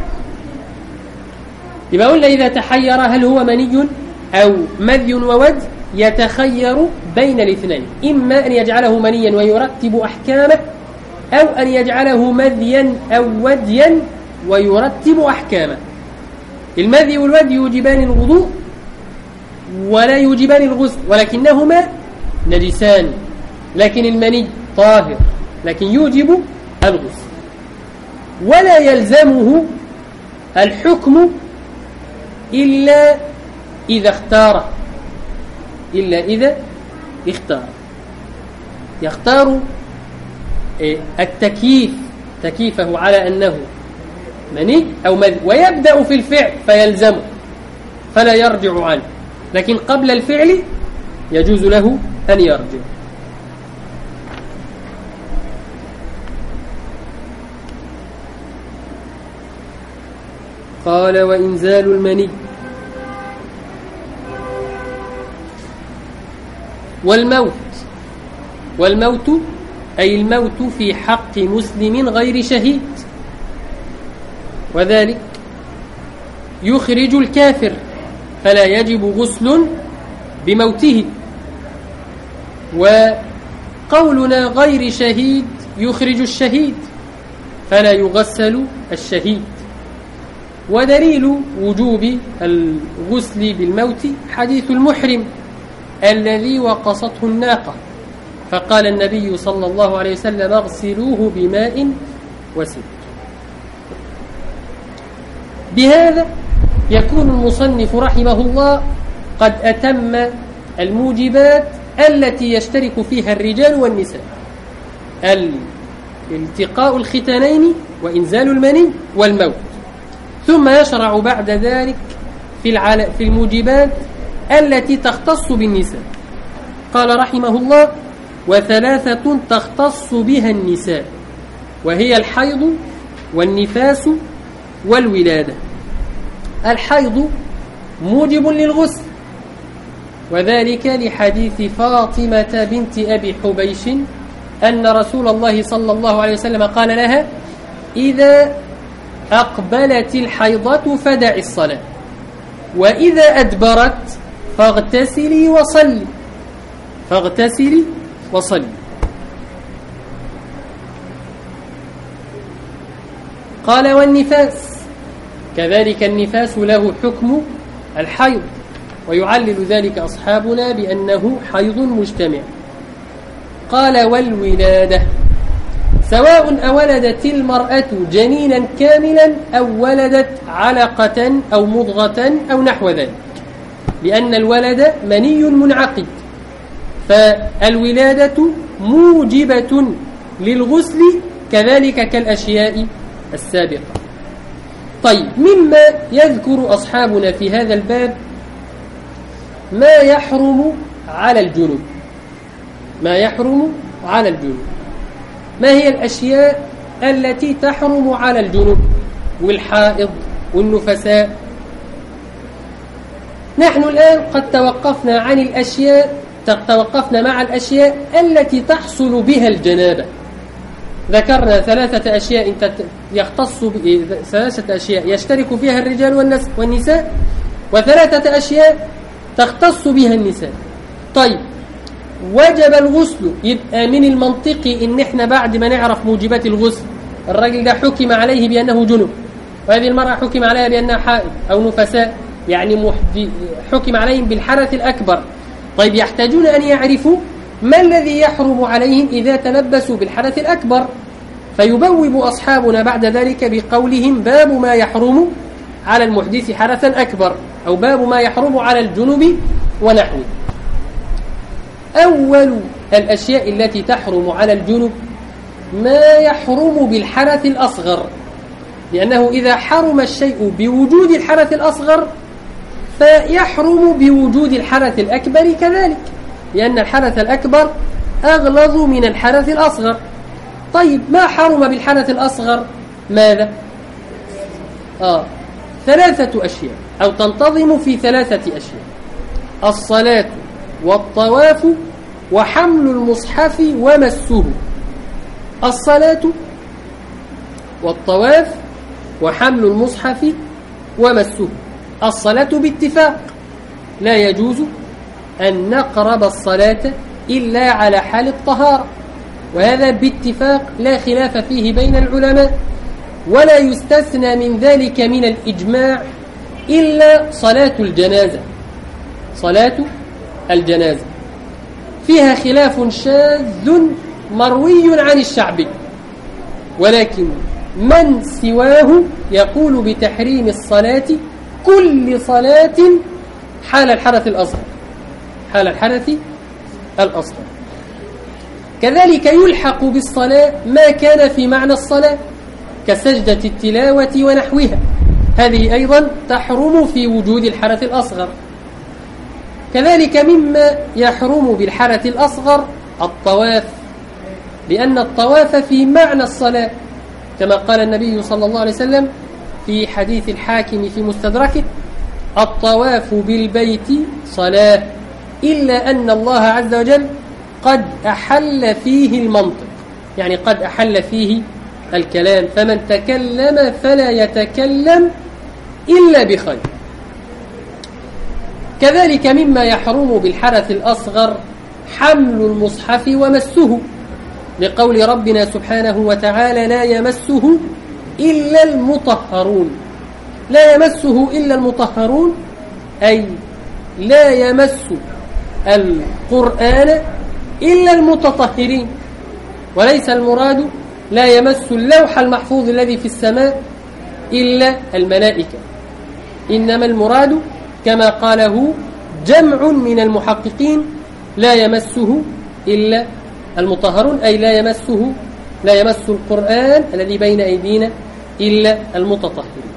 يبقى قلنا إذا تحير هل هو مني أو مذي وود يتخير بين الاثنين، إما أن يجعله منيا ويرتب أحكامه، أو أن يجعله مذيا أو وديا ويرتب أحكامه. المذي والودي يوجبان الوضوء ولا يوجبان الغسل، ولكنهما نجسان، لكن المني طاهر لكن يوجب الغسل، ولا يلزمه الحكم إلا إذا اختار إلا إذا اختار يختار التكييف تكييفه على أنه مني أو مذي ويبدأ في الفعل فيلزمه فلا يرجع عنه، لكن قبل الفعل يجوز له أن يرجع. قال وإنزال المني والموت والموت أي الموت في حق مسلم غير شهيد، وذلك يخرج الكافر فلا يجب غسل بموته، وقولنا غير شهيد يخرج الشهيد فلا يغسل الشهيد. ودليل وجوب الغسل بالموت حديث المحرم الذي وقصته الناقة، فقال النبي صلى الله عليه وسلم اغسلوه بماء وسدر. بهذا يكون المصنف رحمه الله قد أتم الموجبات التي يشترك فيها الرجال والنساء: الالتقاء الختانين وإنزال المني والموت، ثم يشرع بعد ذلك في في الموجبات التي تختص بالنساء. قال رحمه الله: وثلاثة تختص بها النساء، وهي الحيض والنفاس والولادة. الحيض موجب للغسل، وذلك لحديث فاطمة بنت أبي حبيش أن رسول الله صلى الله عليه وسلم قال لها: إذا أقبلت الحيضة فدعي الصلاة، وإذا أدبرت فاغتسلي وصلي فاغتسلي وصلي. قال: والنفاس كذلك النفاس له حكم الحيض، ويعلل ذلك أصحابنا بأنه حيض مجتمع. قال: والولادة سواء أولدت المرأة جنينا كاملا أو ولدت علقة أو مضغة أو نحو ذلك، لأن الولد مني منعقد، فالولادة موجبة للغسل كذلك كالأشياء السابقة. طيب، مما يذكر أصحابنا في هذا الباب ما يحرم على الجنوب ما يحرم على الجنوب ما هي الأشياء التي تحرم على الجنوب والحائض والنفساء؟ نحن الآن قد توقفنا عن الأشياء توقفنا مع الأشياء التي تحصل بها الجنابة. ذكرنا ثلاثة أشياء يختص ثلاثة أشياء يشترك فيها الرجال والنساء، وثلاثة أشياء تختص بها النساء. طيب، وجب الغسل، يبقى من المنطقي إن إحنا بعد ما نعرف موجبات الغسل، الرجل ده حكم عليه بأنه جنب، وهذه المرأة حكم عليها بأنها حائض أو نفساء، يعني حكم عليهم بالحدث الأكبر. طيب، يحتاجون أن يعرفوا ما الذي يحرم عليهم إذا تلبسوا بالحدث الأكبر، فيبوب أصحابنا بعد ذلك بقولهم: باب ما يحرم على المحدث حدثا أكبر، أو باب ما يحرم على الجنب ونحوه. أول الأشياء التي تحرم على الجنب ما يحرم بالحدث الأصغر، لأنه إذا حرم الشيء بوجود الحدث الأصغر فيحرم بوجود الحدث الأكبر كذلك، لأن الحدث الأكبر أغلظ من الحدث الأصغر. طيب، ما حرم بالحدث الأصغر ماذا؟ آه ثلاثة أشياء، أو تنتظم في ثلاثة أشياء: الصلاة والطواف وحمل المصحف ومسه. الصلاة والطواف وحمل المصحف ومسه. الصلاة باتفاق لا يجوز أن نقرب الصلاة إلا على حال الطهارة، وهذا باتفاق لا خلاف فيه بين العلماء، ولا يستثنى من ذلك من الإجماع إلا صلاة الجنازة. صلاة الجنازة فيها خلاف شاذ مروي عن الشعبي، ولكن من سواه يقول بتحريم الصلاة كل صلاة حال الحدث الأصغر حال الحدث الأصغر. كذلك يلحق بالصلاة ما كان في معنى الصلاة كسجدة التلاوة ونحوها، هذه أيضا تحرم في وجود الحدث الأصغر. كذلك مما يحرم بالحدث الأصغر الطواف، لأن الطواف في معنى الصلاة كما قال النبي صلى الله عليه وسلم في حديث الحاكم في مستدركه: الطواف بالبيت صلاة، إلا أن الله عز وجل قد أحل فيه المنطق، يعني قد أحل فيه الكلام، فمن تكلم فلا يتكلم إلا بخير. كذلك مما يحرم بالحدث الأصغر حمل المصحف ومسه، لقول ربنا سبحانه وتعالى: لا يمسه إلا المطهرون. لا يمسه إلا المطهرون أي لا يمس القرآن إلا المتطهرين، وليس المراد لا يمس اللوح المحفوظ الذي في السماء إلا الملائكة، إنما المراد كما قاله جمع من المحققين لا يمسه إلا المطهرون، أي لا يمسه لا يمس القرآن الذي بين أيدينا إلا المتطهرين.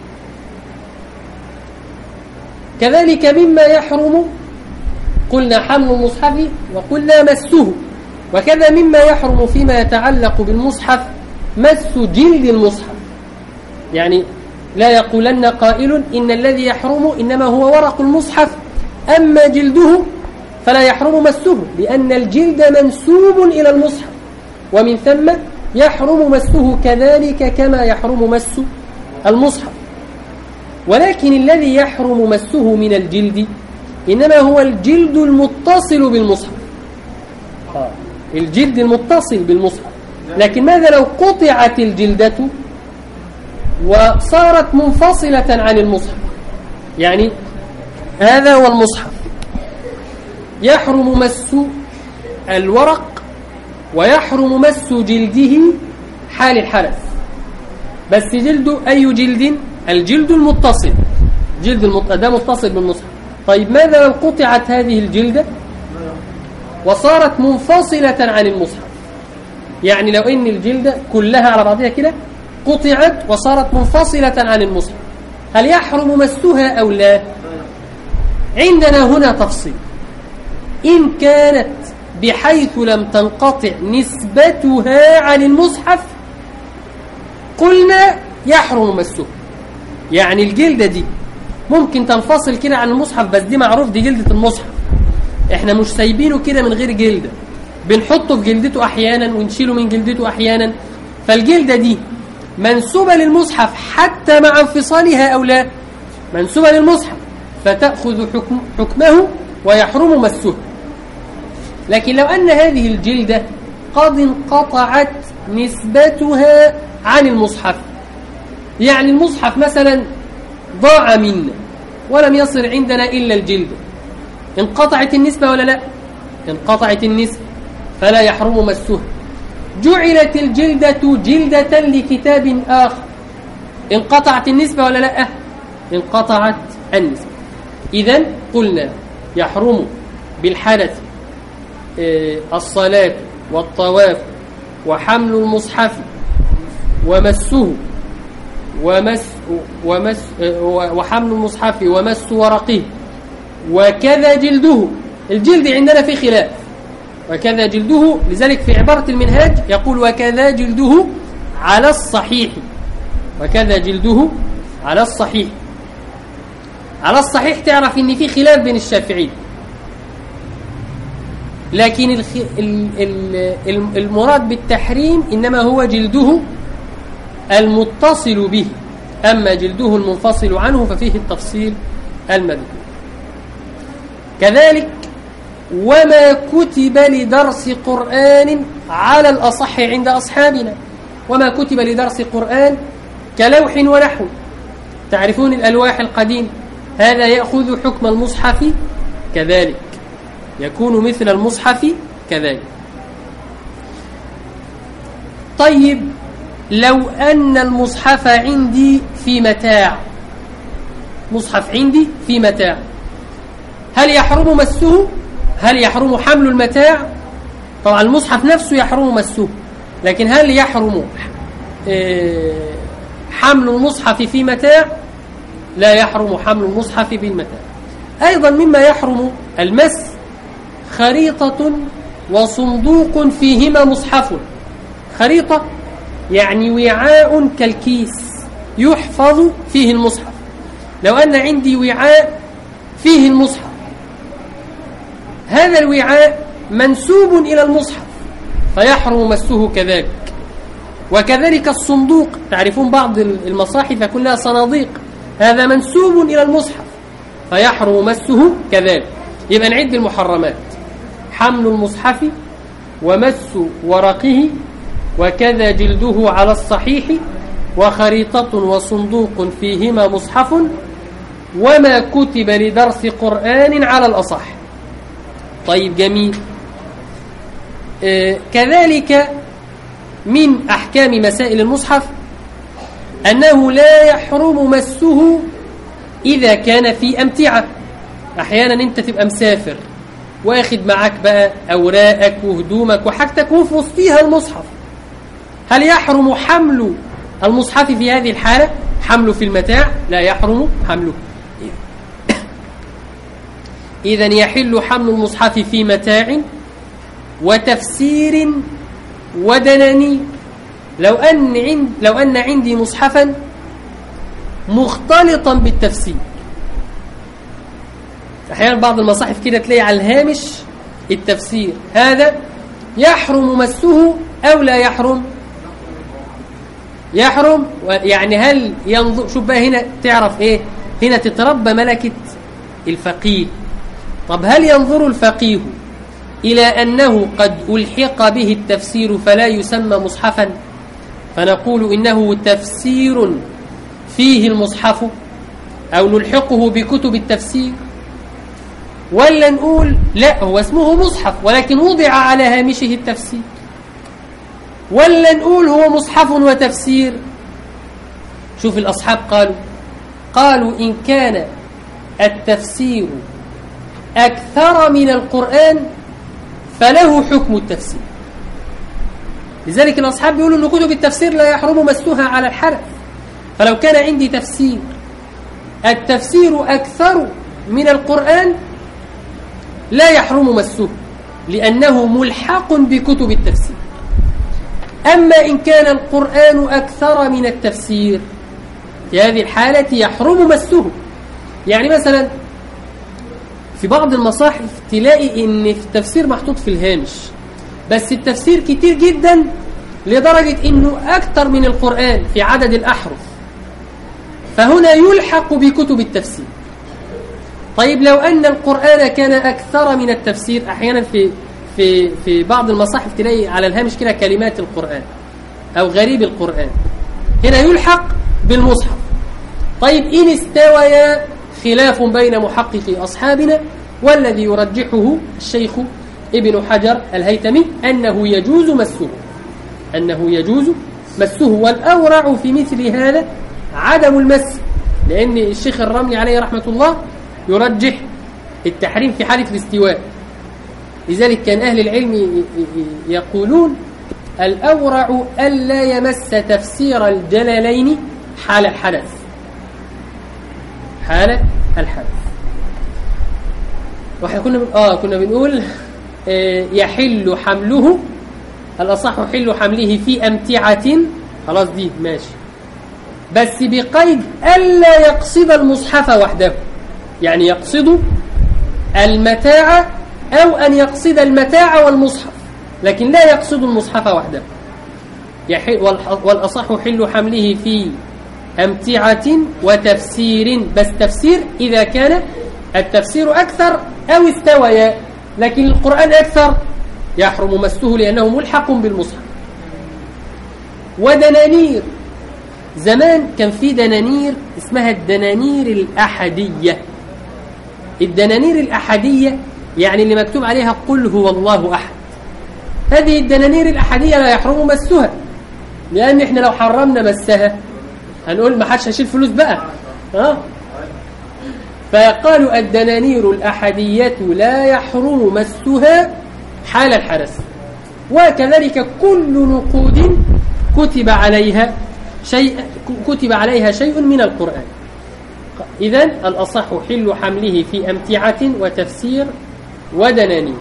كذلك مما يحرم قلنا حمل المصحف وقلنا مسه، وكذا مما يحرم فيما يتعلق بالمصحف مس جلد المصحف، يعني لا يقولن قائل إن الذي يحرم إنما هو ورق المصحف، أما جلده فلا يحرم مسه، لأن الجلد منسوب إلى المصحف، ومن ثم يحرم مسه كذلك كما يحرم مس المصحف. ولكن الذي يحرم مسه من الجلد إنما هو الجلد المتصل بالمصحف، الجلد المتصل بالمصحف. لكن ماذا لو قطعت الجلدة وصارت منفصلة عن المصحف؟ يعني هذا هو المصحف، يحرم مس الورق ويحرم مس جلده حال الحدث، بس جلده أي جلد؟ الجلد المتصل، جلد المط... ده متصل بالمصحف. طيب ماذا لو قطعت هذه الجلدة وصارت منفصلة عن المصحف؟ يعني لو إن الجلدة كلها على بعضها كده قطعت وصارت منفصلة عن المصحف، هل يحرم مسها أو لا؟ عندنا هنا تفصيل. إن كانت بحيث لم تنقطع نسبتها عن المصحف قلنا يحرم مسها، يعني الجلدة دي ممكن تنفصل كده عن المصحف، بس دي معروف دي جلدة المصحف، احنا مش سايبينه كده من غير جلدة، بنحطه في جلدته أحيانا ونشيله من جلدته أحيانا، فالجلدة دي منسوبة للمصحف حتى مع انفصالها أو لا؟ منسوبة للمصحف، فتأخذ حكم حكمه ويحرم مسه. لكن لو أن هذه الجلدة قد انقطعت نسبتها عن المصحف، يعني المصحف مثلا ضاع منا ولم يصل عندنا إلا الجلدة، انقطعت النسبة ولا لا؟ انقطعت النسبة فلا يحرم مسه. جعلت الجلدة جلدة لكتاب آخر، انقطعت النسبة ولا لا؟ انقطعت النسبة. إذن قلنا يحرم بالحدث الصلاة والطواف وحمل المصحف ومسه ومس ومس وحمل المصحف ومس ورقه، وكذا جلده. الجلد عندنا في خلاف، وكذا جلده، لذلك في عبارة المنهاج يقول وكذا جلده على الصحيح، وكذا جلده على الصحيح. على الصحيح تعرف ان في خلاف بين الشافعي، لكن الخ... ال... ال... المراد بالتحريم إنما هو جلده المتصل به، أما جلده المنفصل عنه ففيه التفصيل المذكور. كذلك وما كتب لدرس قرآن على الأصح عند أصحابنا، وما كتب لدرس قرآن كلوح ونحو، تعرفون الألواح القديم، هذا يأخذ حكم المصحف كذلك، يكون مثل المصحف كذلك. طيب لو أن المصحف عندي في متاع، مصحف عندي في متاع، هل يحرم مسه؟ هل يحرم حمل المتاع؟ طبعا المصحف نفسه يحرم مسه، لكن هل يحرم حمل المصحف في متاع؟ لا يحرم حمل المصحف بالمتاع. أيضا مما يحرم المس خريطة وصندوق فيهما مصحف. خريطة يعني وعاء كالكيس يحفظ فيه المصحف. لو أن عندي وعاء فيه المصحف، هذا الوعاء منسوب إلى المصحف فيحرم مسه كذلك. وكذلك الصندوق، تعرفون بعض المصاحف كلها صناديق، هذا منسوب إلى المصحف فيحرم مسه كذلك. يبقى نعد المحرمات: حمل المصحف، ومس ورقه، وكذا جلده على الصحيح، وخريطة وصندوق فيهما مصحف، وما كتب لدرس قرآن على الأصح. طيب جميل. آه كذلك من أحكام مسائل المصحف أنه لا يحرم مسه إذا كان في أمتعة. أحيانا أنت تبقى مسافر واخد معك بقى أوراقك وهدومك وحاجتك وفي وسطيها المصحف، هل يحرم حمل المصحف في هذه الحالة؟ حمله في المتاع؟ لا يحرم حمله. إذن يحل حمل المصحف في متاع وتفسير ودنانير. لو أن عند لو أن عندي مصحفا مختلطا بالتفسير، أحيانا بعض المصاحف كده تلاقي على الهامش التفسير، هذا يحرم مسه أو لا يحرم؟ يحرم. يعني هل ينظر، شوف بقى هنا تعرف إيه، هنا تتربى ملكة الفقيه. طب هل ينظر الفقيه إلى أنه قد ألحق به التفسير فلا يسمى مصحفا فنقول إنه تفسير فيه المصحف، أو نلحقه بكتب التفسير؟ ولا نقول لا، هو اسمه مصحف ولكن وضع على هامشه التفسير؟ ولا نقول هو مصحف وتفسير؟ شوف الأصحاب قالوا قالوا إن كان التفسير أكثر من القرآن فله حكم التفسير. لذلك الأصحاب بيقولوا أن كتب التفسير لا يحرم مسها على الحرف. فلو كان عندي تفسير التفسير أكثر من القرآن لا يحرم مسه لأنه ملحق بكتب التفسير. أما إن كان القرآن أكثر من التفسير في هذه الحالة يحرم مسه. يعني مثلا في بعض المصاحف تلاقي إن التفسير محطوط في الهامش، بس التفسير كتير جدا لدرجة إنه أكثر من القرآن في عدد الأحرف، فهنا يلحق بكتب التفسير. طيب لو أن القرآن كان أكثر من التفسير، أحيانا في في في بعض المصاحف تلاقي على الهامش كده كلمات القرآن أو غريب القرآن، هنا يلحق بالمصحف. طيب إن استويا خلاف بين محققي أصحابنا، والذي يرجحه الشيخ ابن حجر الهيتمي أنه يجوز مسه أنه يجوز مسه والأورع في مثل هذا عدم المس، لأن الشيخ الرملي عليه رحمة الله يرجح التحريم في حالة الاستواء. لذلك كان أهل العلم يقولون الأورع ألا يمس تفسير الجلالين حال الحدث حال الحدث واحنا كنا آه كنا بنقول آه يحل حمله، الأصح حل حمله في أمتعة، خلاص دي ماشي، بس بقيد ألا يقصد المصحف وحده، يعني يقصد المتاع أو أن يقصد المتاع والمصحف، لكن لا يقصد المصحف وحده. والأصح حل حمله في أمتعة وتفسير، بس تفسير إذا كان التفسير أكثر أو استويا، لكن القرآن أكثر يحرم مسه لأنه ملحق بالمصحف. ودنانير، زمان كان في دنانير اسمها الدنانير الأحدية. الدنانير الأحدية يعني اللي مكتوب عليها قل هو الله أحد. هذه الدنانير الأحدية لا يحرم مسها، لأن إحنا لو حرمنا مسها هنقول ما حدش هيشيل فلوس بقى. ها؟ فقالوا الدنانير الأحدية لا يحرم مسها حال الحدث، وكذلك كل نقود كتب عليها شيء كتب عليها شيء من القرآن. إذن الأصح حل حمله في أمتعة وتفسير ودنانير.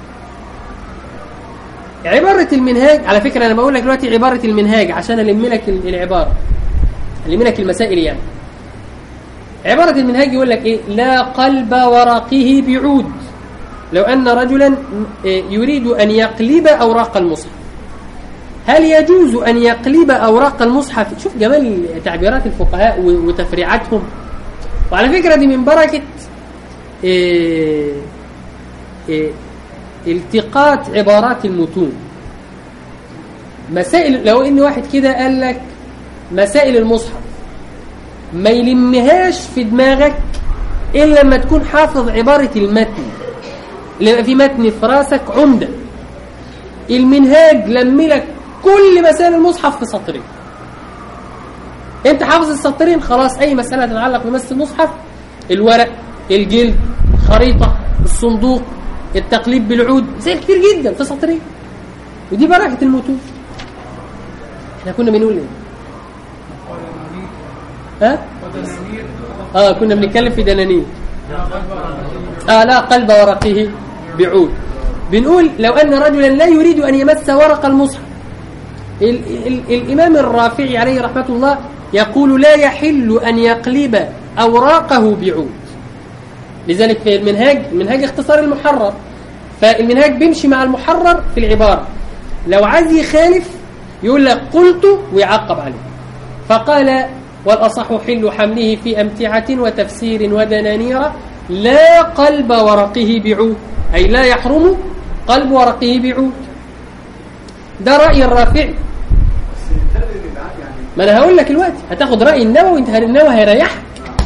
عبارة المنهاج، على فكرة أنا بقول لك دلوقتي عبارة المنهاج عشان ألم لك العبارة، ألم لك المسائل يعني. عبارة المنهاج يقول لك إيه؟ لا قلب ورقه بعود. لو أن رجلا يريد أن يقلب أوراق المصحف، هل يجوز أن يقلب أوراق المصحف؟ شوف جمال تعبيرات الفقهاء وتفريعاتهم. وعلى فكرة دي من بركة إيه إيه التقاط عبارات المتون. مسائل، لو إن واحد كده قال لك مسائل المصحف ما يلمهاش في دماغك إلا لما تكون حافظ عبارة المتن، اللي في متن في راسك عمدة. المنهاج لملك كل مسائل المصحف في سطرين. انت حافظ السطرين خلاص، اي مسألة تتعلق بمس المصحف، الورق، الجلد، خريطة، الصندوق، التقليب بالعود، مسائل كتير جدا في سطرين. ودي بركة المتون. احنا كنا بنقول ايه؟ ها؟ اه كنا بنتكلم في دنانير. اه لا قلب ورقه بعود. بنقول لو ان رجلا لا يريد ان يمس ورق المصحف، ال ال الامام الرافعي عليه رحمة الله يقول لا يحل ان يقلب اوراقه بعود. لذلك في المنهاج، المنهاج اختصار المحرر، فالمنهاج بيمشي مع المحرر في العبارة. لو عايز يخالف يقول لك قلت ويعقب عليه. فقال والأصح حل حمله في أمتعة وتفسير ودنانير لا قلب ورقه بعود، أي لا يحرم قلب ورقه بعود. ده رأي الرافعي. ما أنا هقول لك الوقت، هتاخد رأي النووي، انت النووي هيريحك.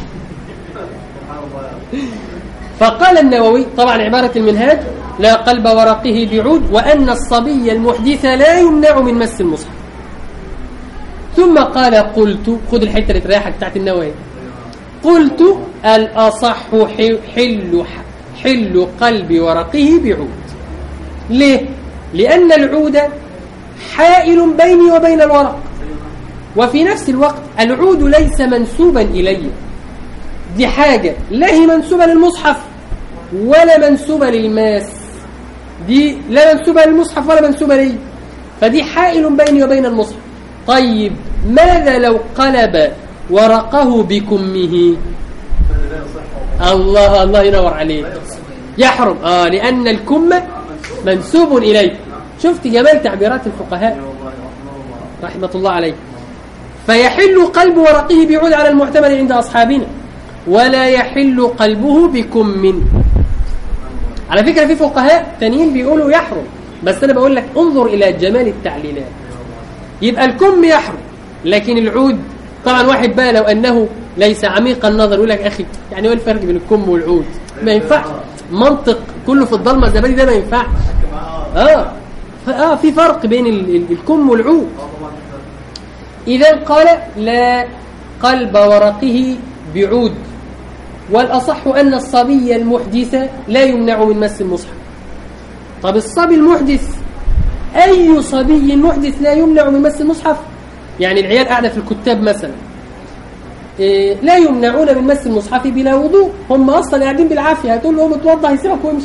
فقال النووي طبعا عبارة المنهاج لا قلب ورقه بعود، وأن الصبي المحدث لا يمنع من مس المصحف. ثم قال قلت، خذ الحتة اللي تريحك بتاعت النووي، قلت الأصح حل حل قلب ورقه بعود. ليه؟ لأن العود حائل بيني وبين الورق، وفي نفس الوقت العود ليس منسوبا إلي. دي حاجة لا هي منسوبة للمصحف ولا منسوبة للماس، دي لا منسوبة للمصحف ولا منسوبة لي، فدي حائل بيني وبين المصحف. طيب ماذا لو قلب ورقه بكمه؟ الله الله ينور عليك، يحرم. آه لأن الكم منسوب إليه. شفت جمال تعبيرات الفقهاء رحمة الله عليه. فيحل قلب ورقه بعود على المعتمد عند أصحابنا، ولا يحل قلبه بكم. على فكرة في فقهاء تانيين بيقولوا يحرم، بس أنا بقول لك انظر إلى جمال التعليلات. يبقى الكم يحرم، لكن العود طبعا واحد بقى لو أنه ليس عميق النظر يقول لك أخي يعني ايه الفرق بين الكم والعود؟ ما ينفعش، منطق كله في الضلمة الزبادي ده ما ينفعش. آه آه في فرق بين الكم والعود. إذا قال لا قلب ورقه بعود، والأصح أن الصبي المحدث لا يمنع من مس المصحف. طب الصبي المحدث، أي صبي محدث لا يمنع من مس المصحف؟ يعني العيال قاعدة في الكتاب مثلا إيه لا يمنعون من مس المصحف بلا وضوء، هم أصلا قاعدين بالعافية، هتقول له متوضع يسيبك وامشي.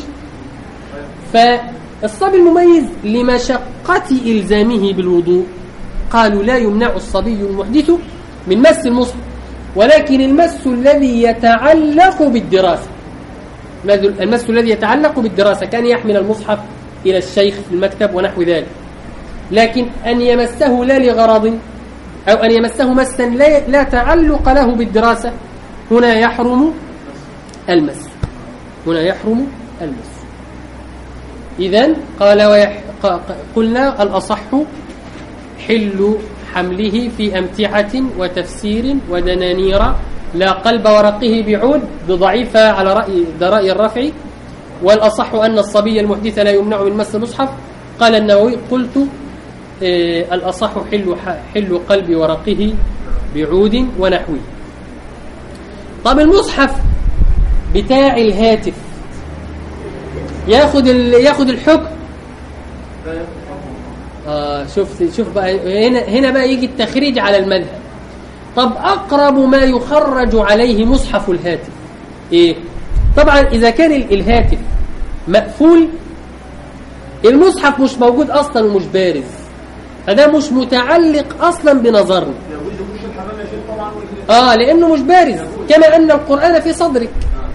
فالصبي المميز لمشقة إلزامه بالوضوء قالوا لا يمنع الصبي المحدث من مس المصحف، ولكن المس الذي يتعلق بالدراسة، المس الذي يتعلق بالدراسة كان يحمل المصحف إلى الشيخ في المكتب ونحو ذلك. لكن أن يمسه لا لغرض أو أن يمسه مسا لا, لا تعلق له بالدراسة، هنا يحرم المس، هنا يحرم المس. إذن قال ويح... قلنا الأصح حل حمله في أمتعة وتفسير ودنانير لا قلب ورقه بعود، بضعيفة على رأي ده رأي الرفعي. والأصح أن الصبي المحدث لا يمنع من مس المصحف. قال النووي قلت إيه الأصح حل, حل قلب ورقه بعود ونحوه. طب المصحف بتاع الهاتف ياخد ياخد الحكم. اه شفت شوف بقى هنا هنا بقى يجي التخريج على المذهب. طب اقرب ما يخرج عليه مصحف الهاتف ايه؟ طبعا اذا كان الهاتف مقفول المصحف مش موجود اصلا ومش بارز، فده مش متعلق اصلا بنظرنا. اه لانه مش بارز كما ان القرآن في صدرك.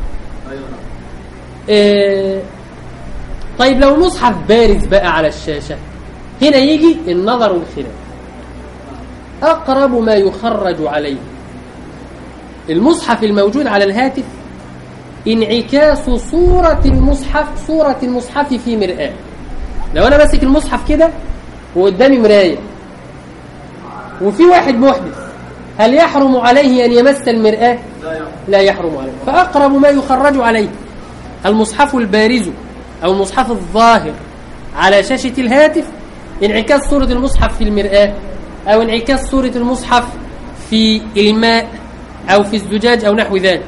آه طيب لو مصحف بارز بقى على الشاشة، هنا يجي النظر والخلاف. أقرب ما يخرج عليه المصحف الموجود على الهاتف انعكاس صورة المصحف صورة المصحف في مرآة. لو أنا ماسك المصحف كده وقدامي مراية وفي واحد محدث، هل يحرم عليه أن يمس المرآة؟ لا يحرم عليه. فأقرب ما يخرج عليه المصحف البارز أو المصحف الظاهر على شاشة الهاتف انعكاس صورة المصحف في المرآة، أو انعكاس صورة المصحف في الماء أو في الزجاج أو نحو ذلك.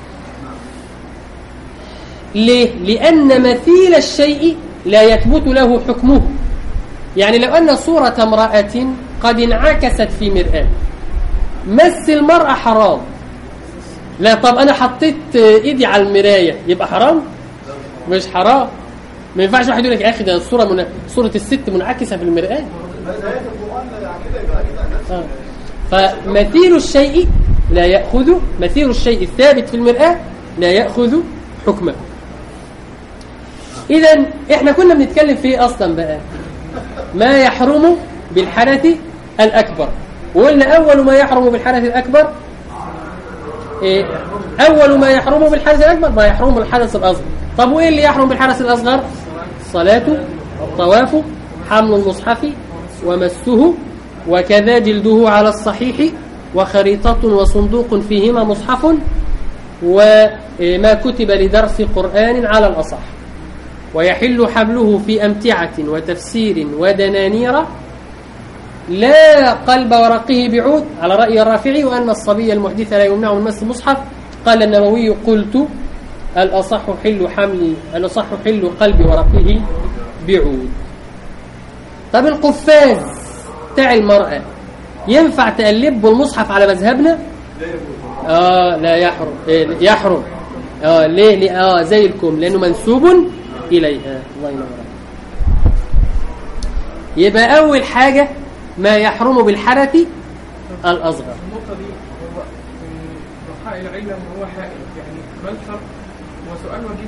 ليه؟ لأن مثيل الشيء لا يثبت له حكمه. يعني لو أن صورة امرأة قد انعكست في مرآة، مس المرأة حرام. لا طب أنا حطيت إيدي على المراية يبقى حرام؟ مش حرام. ما ينفعش واحد يقول لك يا أخي ده الصورة من... صورة الست منعكسة في المرآة. آه. فمثيل الشيء لا يأخذ مثيل الشيء الثابت في المرآة لا يأخذ حكمه. إذن إحنا كنا بنتكلم فيه أصلا بقى ما يحرم بالحدث الأكبر، وقلنا أول ما يحرم بالحدث الأكبر إيه؟ أول ما يحرم بالحدث الأكبر ما يحرم بالحدث الأصغر. طب وإيه اللي يحرم بالحدث الأصغر؟ الصلاة، الطواف، حمل المصحف ومسه، وكذا جلده على الصحيح، وخريطة وصندوق فيهما مصحف، وما كتب لدرس قرآن على الأصح. ويحل حمله في أمتعة وتفسير ودنانير لا قلب ورقه بعود على رأي الرافعي، وأن الصبي المحدث لا يمنع من مس المصحف. قال النووي قلت الأصح حل حمل الأصح حل قلب ورقه بعود. طب القفاز بتاع المرأة ينفع تقلب بالمصحف على مذهبنا؟ آه لا يحرم. إيه يحرم. آه ليه؟ ليه؟ آه زي الكم لأنه منسوب إليها. الله ينور. يبقى أول حاجة ما يحرم بالحدث الأصغر. النقطة دي هو بقاء العلم هو حائل، يعني ما الفرق؟ وسؤال وجيه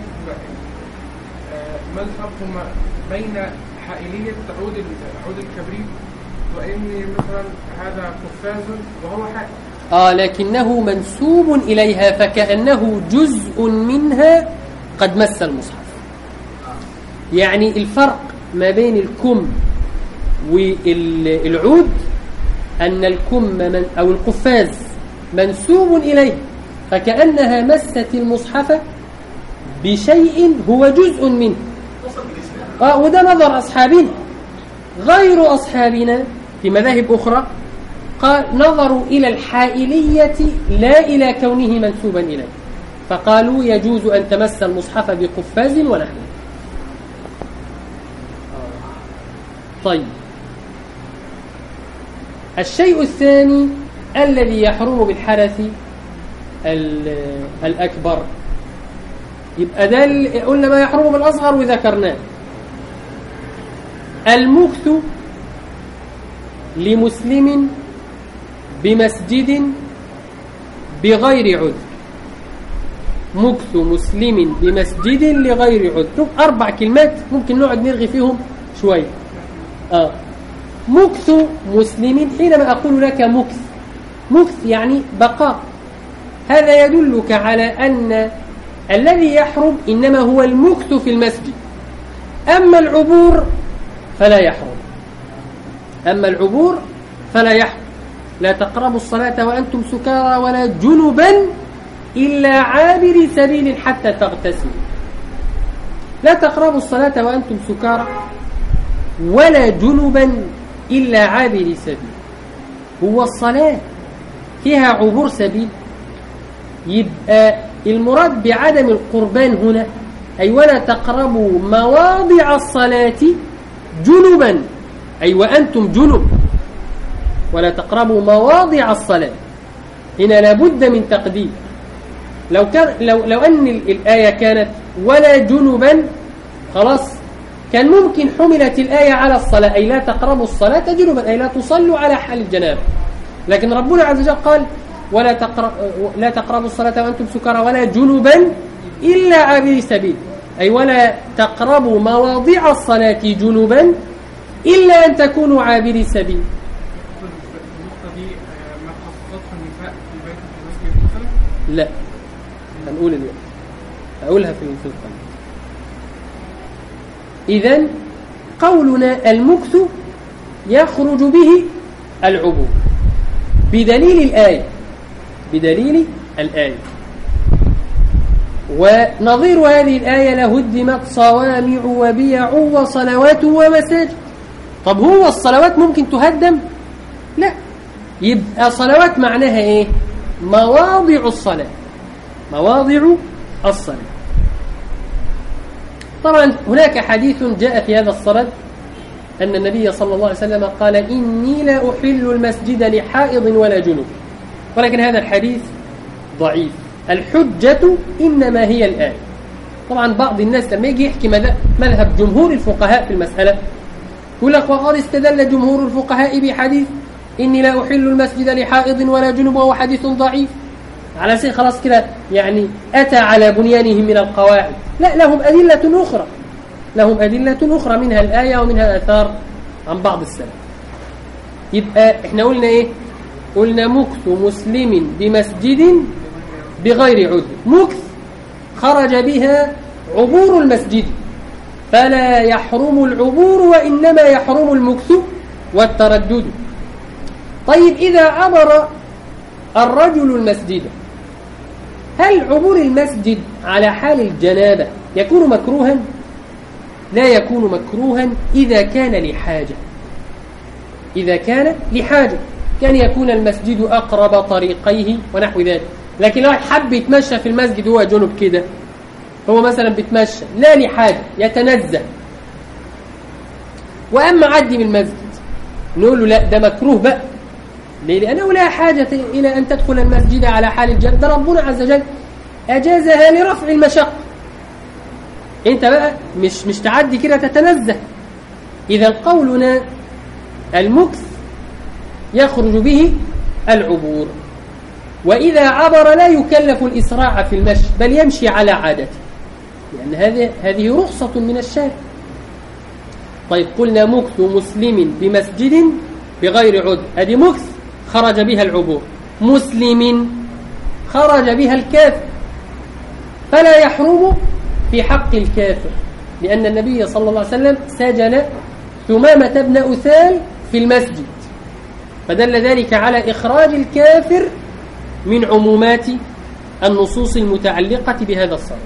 ما الفرق بين حائلية عود عود الكبريت وإن مثلا هذا قفاز وهو حائل؟ آه لكنه منسوب إليها فكأنه جزء منها قد مس المصحف. يعني الفرق ما بين الكم والعود أن الكم من أو القفاز منسوب إليه فكأنها مست المصحف بشيء هو جزء منه. آه وده نظر أصحابنا. غير أصحابنا في مذاهب أخرى قال نظروا إلى الحائلية لا إلى كونه منسوبا إليه، فقالوا يجوز أن تمس المصحف بقفاز ونحوه. طيب الشيء الثاني الذي يحرم بالحدث الأكبر، يبقى ده قلنا ما يحرم بالأصغر وذكرناه. المكث لمسلم بمسجد بغير عذر. مكث مسلم بمسجد لغير عذر. شوف أربع كلمات ممكن نقعد نرغي فيهم شوية. آه. مكث مسلم، حينما أقول لك مكث مكث يعني بقاء، هذا يدلك على أن الذي يحرم إنما هو المكث في المسجد. أما العبور فلا يحرم أما العبور فلا يحرم. لا تقربوا الصلاة وأنتم سكارى ولا جنبا إلا عابر سبيل حتى تغتسلوا. لا تقربوا الصلاة وأنتم سكارى ولا جنبا إلا عابر سبيل. هو الصلاة فيها عبور سبيل، يبقى المراد بعدم القربان هنا أي ولا تقربوا مواضع الصلاة جنبا، أي وأنتم جنب، ولا تقربوا مواضع الصلاة. هنا لابد من تقدير. لو كان لو لو أن الآية كانت ولا جنبا خلاص كان ممكن حملت الآية على الصلاة، أي لا تقربوا الصلاة جنبا، أي لا تصلوا على حال الجنابة. لكن ربنا عز وجل قال ولا تقرب لا تقربوا الصلاة وأنتم سكارى ولا جنبا إلا عابري سبيل، أي ولا تقربوا مواضع الصلاة جنبا إلا أن تكونوا عابري سبيل. لا هنقول اليوم أقولها في القناة. إذن قولنا المكث يخرج به العبور بدليل الآية بدليل الآية ونظير هذه الآية لهدمت صوامع وبيع وصلوات ومساجد. طب هو الصلوات ممكن تهدم؟ لا، يبقى صلوات معناها إيه؟ مواضع الصلاة، مواضع الصلاة. طبعا هناك حديث جاء في هذا الصدد أن النبي صلى الله عليه وسلم قال إني لا أحل المسجد لحائض ولا جنوب، ولكن هذا الحديث ضعيف. الحجة إنما هي الآية. طبعا بعض الناس لما يجي يحكي مذهب جمهور الفقهاء في المسألة يقول لك وقد استدل جمهور الفقهاء بحديث إني لا أحل المسجد لحائض ولا جنوب وهو حديث ضعيف، على سي خلاص كده يعني أتى على بنيانهم من القواعد. لا، لهم أدلة أخرى، لهم أدلة أخرى منها الآية ومنها آثار عن بعض السلف. يبقى احنا قلنا إيه؟ قلنا مكث مسلم بمسجد بغير عذر، مكث خرج بها عبور المسجد فلا يحرم العبور وإنما يحرم المكث والتردد. طيب إذا عبر الرجل المسجد هل عبور المسجد على حال الجنابة يكون مكروها؟ لا يكون مكروها إذا كان لحاجة، إذا كان لحاجة كان يكون المسجد أقرب طريقيه ونحو ذلك. لكن لو حب يتمشى في المسجد هو جنب كده، هو مثلا بيتمشى لا لحاجة يتنزه وأما عدي من المسجد نقول له لا ده مكروه بقى. ليه؟ لأنه لا حاجة إلى أن تدخل المسجد على حال الجنب، ده ربنا عز وجل أجازها لرفع المشقة. أنت بقى مش مش تعدي كده تتنزه. إذا قولنا المكث يخرج به العبور، وإذا عبر لا يكلف الإسراع في المشي بل يمشي على عادته، لأن هذه هذه رخصة من الشارع. طيب قلنا مكث مسلم بمسجد بغير عذر، هذه مكث خرج بها العبور، مسلم خرج بها الكافر فلا يحرم في حق الكافر، لأن النبي صلى الله عليه وسلم سجن ثمامة بن أثال في المسجد، فدل ذلك على إخراج الكافر من عمومات النصوص المتعلقة بهذا الصلاة.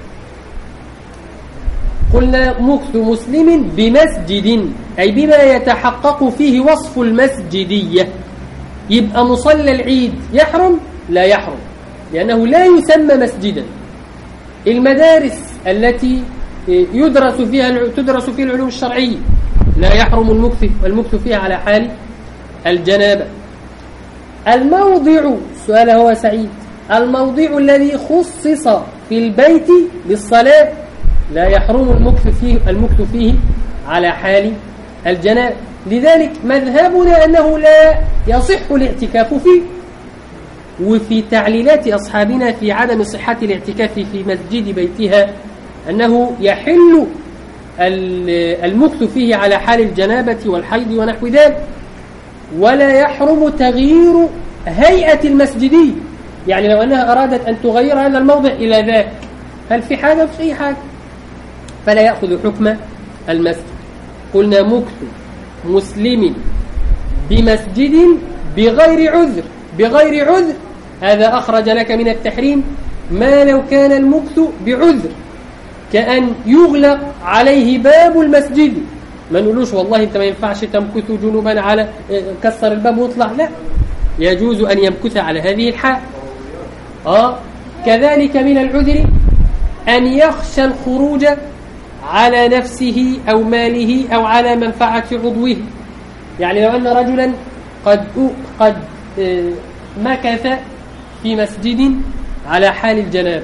قلنا مكث مسلم بمسجد أي بما يتحقق فيه وصف المسجدية. يبقى مصلى العيد يحرم؟ لا يحرم، لأنه لا يسمى مسجدا. المدارس التي يدرس فيها تدرس فيها العلوم الشرعية لا يحرم المكث، والمكث فيها على حال الجنابة. الموضع، السؤال هو سعيد، الموضع الذي خصص في البيت للصلاة لا يحرم المكث فيه المكث فيه على حال الجنابة. لذلك مذهبنا أنه لا يصح الاعتكاف فيه. وفي تعليلات أصحابنا في عدم صحة الاعتكاف في مسجد بيتها أنه يحل المكث فيه على حال الجنابة والحيض ونحو ذلك، ولا يحرم تغيير هيئة المسجدية. يعني لو أنها أرادت أن تغير هذا الموضع إلى ذاك، هل في حاجة؟ في أي حاجة، فلا يأخذ حكم المسجد. قلنا مكث مسلم بمسجد بغير عذر، بغير عذر هذا أخرج لك من التحريم ما لو كان المكث بعذر، كأن يغلق عليه باب المسجد، ما نقولوش والله أنت ما ينفعش تمكث جنوبا على كسر الباب واطلع، لا، يجوز أن يمكث على هذه الحال. آه كذلك من العذر أن يخشى الخروج على نفسه أو ماله أو على منفعة عضوه. يعني لو أن رجلا قد قد مكث في مسجد على حال الجناب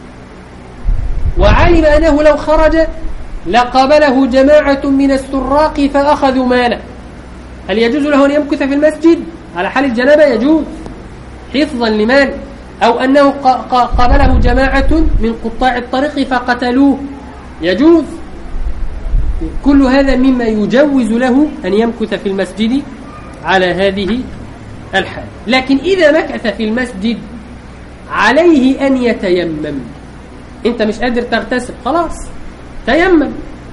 وعلم أنه لو خرج لقابله جماعة من السراق فأخذوا ماله، هل يجوز له أن يمكث في المسجد على حال الجنابة؟ يجوز حفظا لمال. أو أنه قابله جماعة من قطاع الطريق فقتلوه، يجوز. كل هذا مما يجوز له أن يمكث في المسجد على هذه الحال. لكن إذا مكث في المسجد عليه أن يتيمم. أنت مش قادر تغتسل، خلاص تيمم،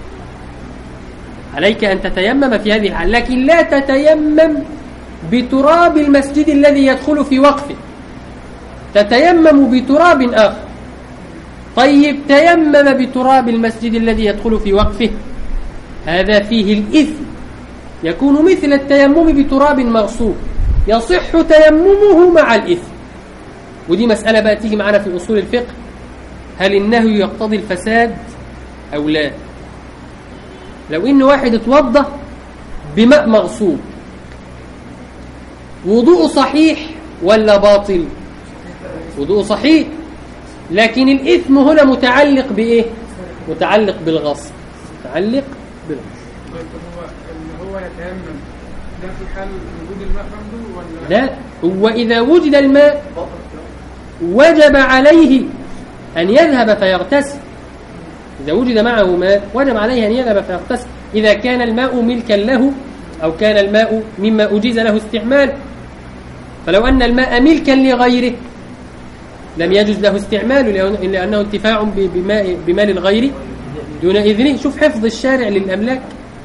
عليك أن تتيمم في هذه الحال، لكن لا تتيمم بتراب المسجد الذي يدخل في وقفه، تتيمم بتراب آخر. طيب تيمم بتراب المسجد الذي يدخل في وقفه، هذا فيه الإثم، يكون مثل التيمم بتراب مغصوب، يصح تيممه مع الإثم. ودي مسألة بقى تيجي معنا في أصول الفقه، هل النهي يقتضي الفساد أو لا؟ لو إن واحد اتوضى بماء مغصوب، وضوء صحيح ولا باطل؟ وضوء صحيح، لكن الإثم هنا متعلق بإيه؟ متعلق بالغصب، متعلق بالغصب. هو اللي هو يتيمم ده في حال وجود الماء برضه ولا لا؟ هو إذا وجد الماء وجب عليه أن يذهب فيغتسل. إذا وجد معه ماء وجب عليه أن يذهب فيغتسل، إذا كان الماء ملكا له أو كان الماء مما أجيز له استعماله. فلو أن الماء ملكا لغيره لم يجوز له استعماله، لأنه انتفاع بماء بمال الغير دون إذنه. شوف حفظ الشارع للأملاك.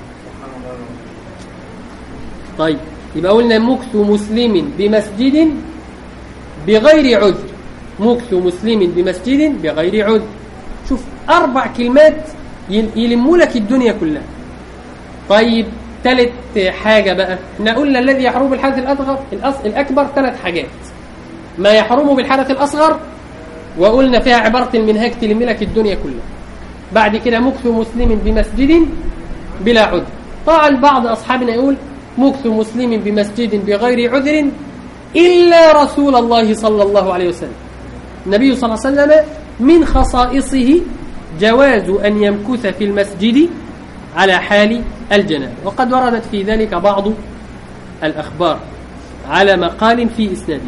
طيب يبقى قلنا مكث مسلم بمسجد بغير عذر، مكث مسلم بمسجد بغير عذر. شوف أربع كلمات يلموا لك الدنيا كلها. طيب ثالث حاجة بقى، احنا قلنا الذي يحرم بالحدث الأصغر الأكبر ثلاث حاجات، ما يحرم بالحدث الأصغر وقلنا فيها عبارة المنهاج تلم لك الدنيا كلها. بعد كده مكث مسلم بمسجد بلا عذر. طبعا بعض أصحابنا يقول مكث مسلم بمسجد بغير عذر إلا رسول الله صلى الله عليه وسلم. النبي صلى الله عليه وسلم من خصائصه جواز أن يمكث في المسجد على حال الجنابة، وقد وردت في ذلك بعض الأخبار على مقال في إسناده.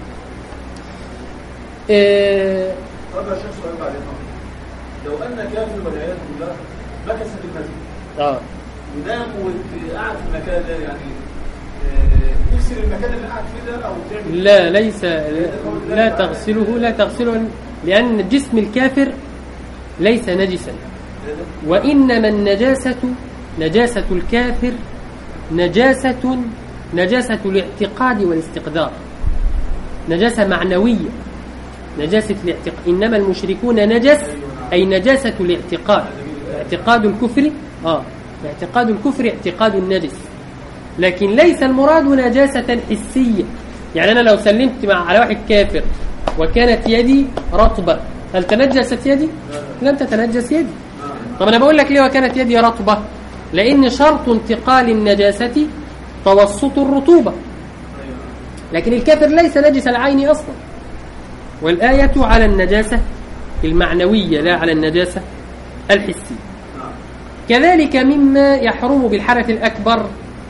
إيه طب يا شيخ سؤال بعد النهار، لو أن كافر والعياذ بالله مكث في المسجد اه ونام وقعد في المكان ده، يعني تغسل المكان اللي قاعد فيه ده أو تعمل؟ لا ليس، لا تغسله، لا تغسله، لأن جسم الكافر ليس نجسا، وإنما النجاسة نجاسة الكافر نجاسة نجاسة الاعتقاد والاستقدار، نجاسة معنوية، نجاسة الاعتقاد. إنما المشركون نجس أي نجاسة الاعتقاد، اعتقاد الكفر آه اعتقاد الكفر اعتقاد النجس، لكن ليس المراد نجاسة حسية. يعني أنا لو سلمت مع على واحد كافر وكانت يدي رطبة، هل تنجست يدي؟ لم تتنجس يدي. طب أنا بقول لك ليه وكانت يدي رطبة؟ لأن شرط انتقال النجاسة توسط الرطوبة، لكن الكافر ليس نجس العين أصلا، والآية على النجاسة المعنوية لا على النجاسة الحسية. كذلك مما يحرم بالحدث الأكبر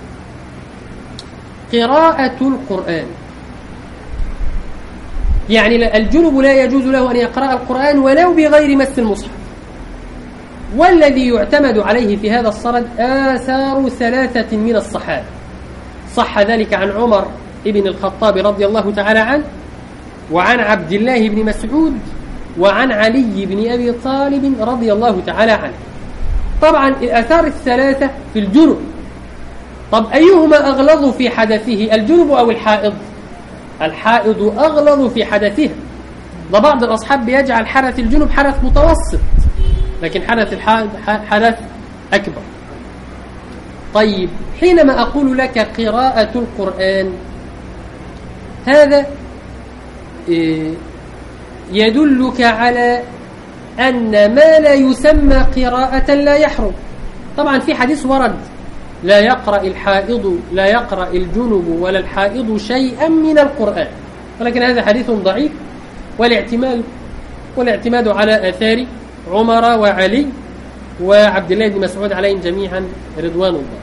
قراءة القرآن، يعني الجنب لا يجوز له أن يقرأ القرآن ولو بغير مس المصحف. والذي يعتمد عليه في هذا الصدد آثار ثلاثة من الصحابة، صح ذلك عن عمر ابن الخطاب رضي الله تعالى عنه، وعن عبد الله بن مسعود، وعن علي بن أبي طالب رضي الله تعالى عنه. طبعا الآثار الثلاثة في الجنب. طب أيهما أغلظ في حدثه، الجنب أو الحائض؟ الحائض أغلظ في حدثها. ده بعض الأصحاب بيجعل حدث الجنب حدث متوسط، لكن حدث الحائض حدث أكبر. طيب حينما أقول لك قراءة القرآن، هذا يدلك على أن ما لا يسمى قراءة لا يحرم. طبعا في حديث ورد لا يقرأ الحائض لا يقرأ الجنب ولا الحائض شيئا من القرآن، ولكن هذا حديث ضعيف، والاعتماد والاعتماد على آثار عمر وعلي وعبد الله بن مسعود عليهم جميعا رضوان الله.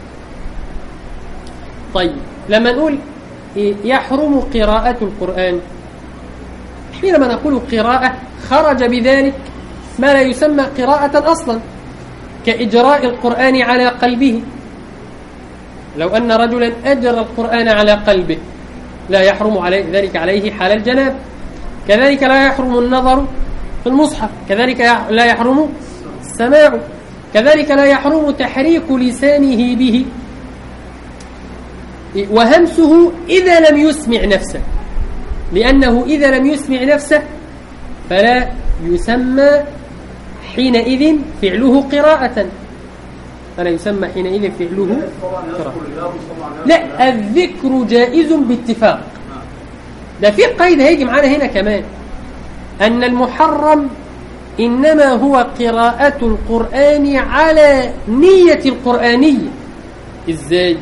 طيب لما نقول يحرم قراءة القرآن، حينما نقول قراءة خرج بذلك ما لا يسمى قراءة أصلا، كإجراء القرآن على قلبه. لو أن رجلا أجرى القرآن على قلبه لا يحرم عليه ذلك عليه حال الجناب. كذلك لا يحرم النظر في المصحف، كذلك لا يحرم السماع، كذلك لا يحرم تحريك لسانه به وهمسه إذا لم يسمع نفسه، لأنه إذا لم يسمع نفسه فلا يسمى حينئذ فعله قراءة، فلا يسمى حينئذ فعله قراءة. لا، الذكر جائز باتفاق. ده في قيد هيجي معانا هنا كمان، أن المحرم إنما هو قراءة القرآن على نية القرآنية. إزاي؟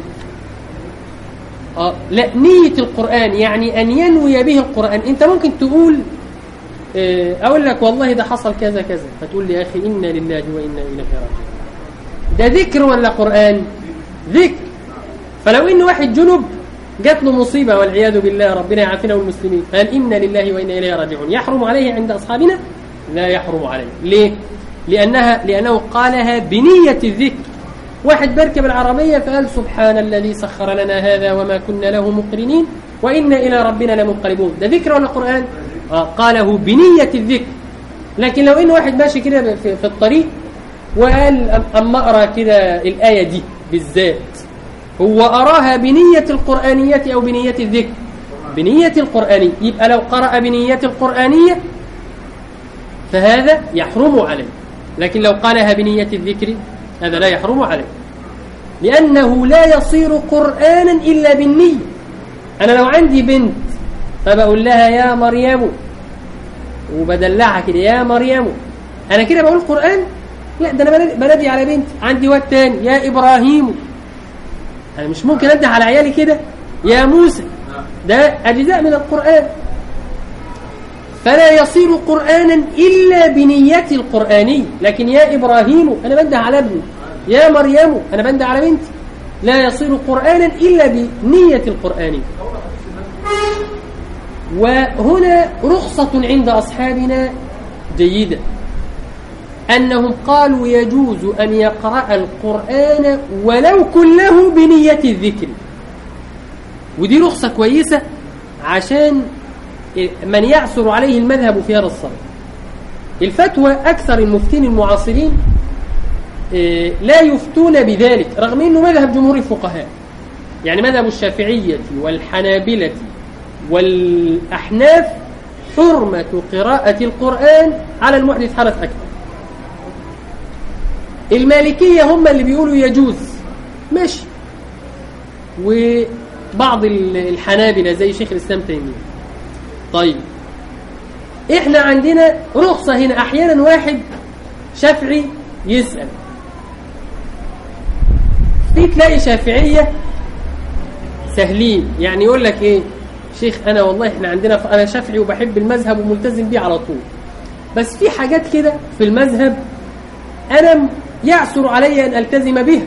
آه لا، نية القرآن يعني أن ينوي به القرآن. أنت ممكن تقول آه أقول لك والله ده حصل كذا كذا، فتقول لي يا أخي إنا لله وإنا إليه راجعون. ده ذكر ولا قرآن؟ ذكر. فلو إن واحد جنب جات له مصيبة والعياذ بالله، ربنا يعافينا والمسلمين، قال إنا لله وإنا إليه راجعون، يحرم عليه عند أصحابنا؟ لا يحرم عليه. ليه؟ لأنها لأنه قالها بنية الذكر. واحد بركب العربية فقال سبحان الذي سخر لنا هذا وما كنا له مقرنين وإنا إلى ربنا لمنقلبون. ده ذكر ولا قرآن؟ آه قاله بنية الذكر. لكن لو إن واحد ماشي كده في, في الطريق وقال أما أرى كده الآية دي بالذات، هو أراها بنية القرآنية أو بنية الذكر؟ بنية القرآنية. يبقى لو قرأ بنية القرآنية فهذا يحرم عليه، لكن لو قالها بنية الذكر هذا لا يحرم عليه، لأنه لا يصير قرآنا إلا بالنية. أنا لو عندي بنت فبقول لها يا مريم وبدلعها كده يا مريم، أنا كده بقول قرآن؟ لا، ده أنا بنادي على بنت. عندي واد تاني يا إبراهيم، أنا مش ممكن أنده على عيالي كده يا موسى، ده أجزاء من القرآن. فلا يصير قرآنا إلا بنية القرآنية. لكن يا إبراهيم أنا بنده على ابني، يا مريم أنا بنده على بنتي، لا يصير قرآنا إلا بنية القرآنية. وهنا رخصة عند أصحابنا جيدة، أنهم قالوا يجوز أن يقرأ القرآن ولو كله بنية الذكر، ودي رخصة كويسة عشان من يعثر عليه المذهب في هذا الصدد. الفتوى أكثر المفتين المعاصرين لا يفتون بذلك، رغم أنه مذهب جمهور الفقهاء، يعني مذهب الشافعية والحنابلة والأحناف حرمة قراءة القرآن على المحدث حدث أكبر. المالكية هم اللي بيقولوا يجوز، ماشي، وبعض الحنابلة زي شيخ الإسلام تيمية. طيب احنا عندنا رخصة هنا. احيانا واحد شافعي يسأل، في تلاقي شافعية سهلين، يعني يقول لك ايه شيخ انا والله احنا عندنا انا شافعي وبحب المذهب وملتزم بيه على طول، بس في حاجات كده في المذهب انا يعسر علي ان التزم بها،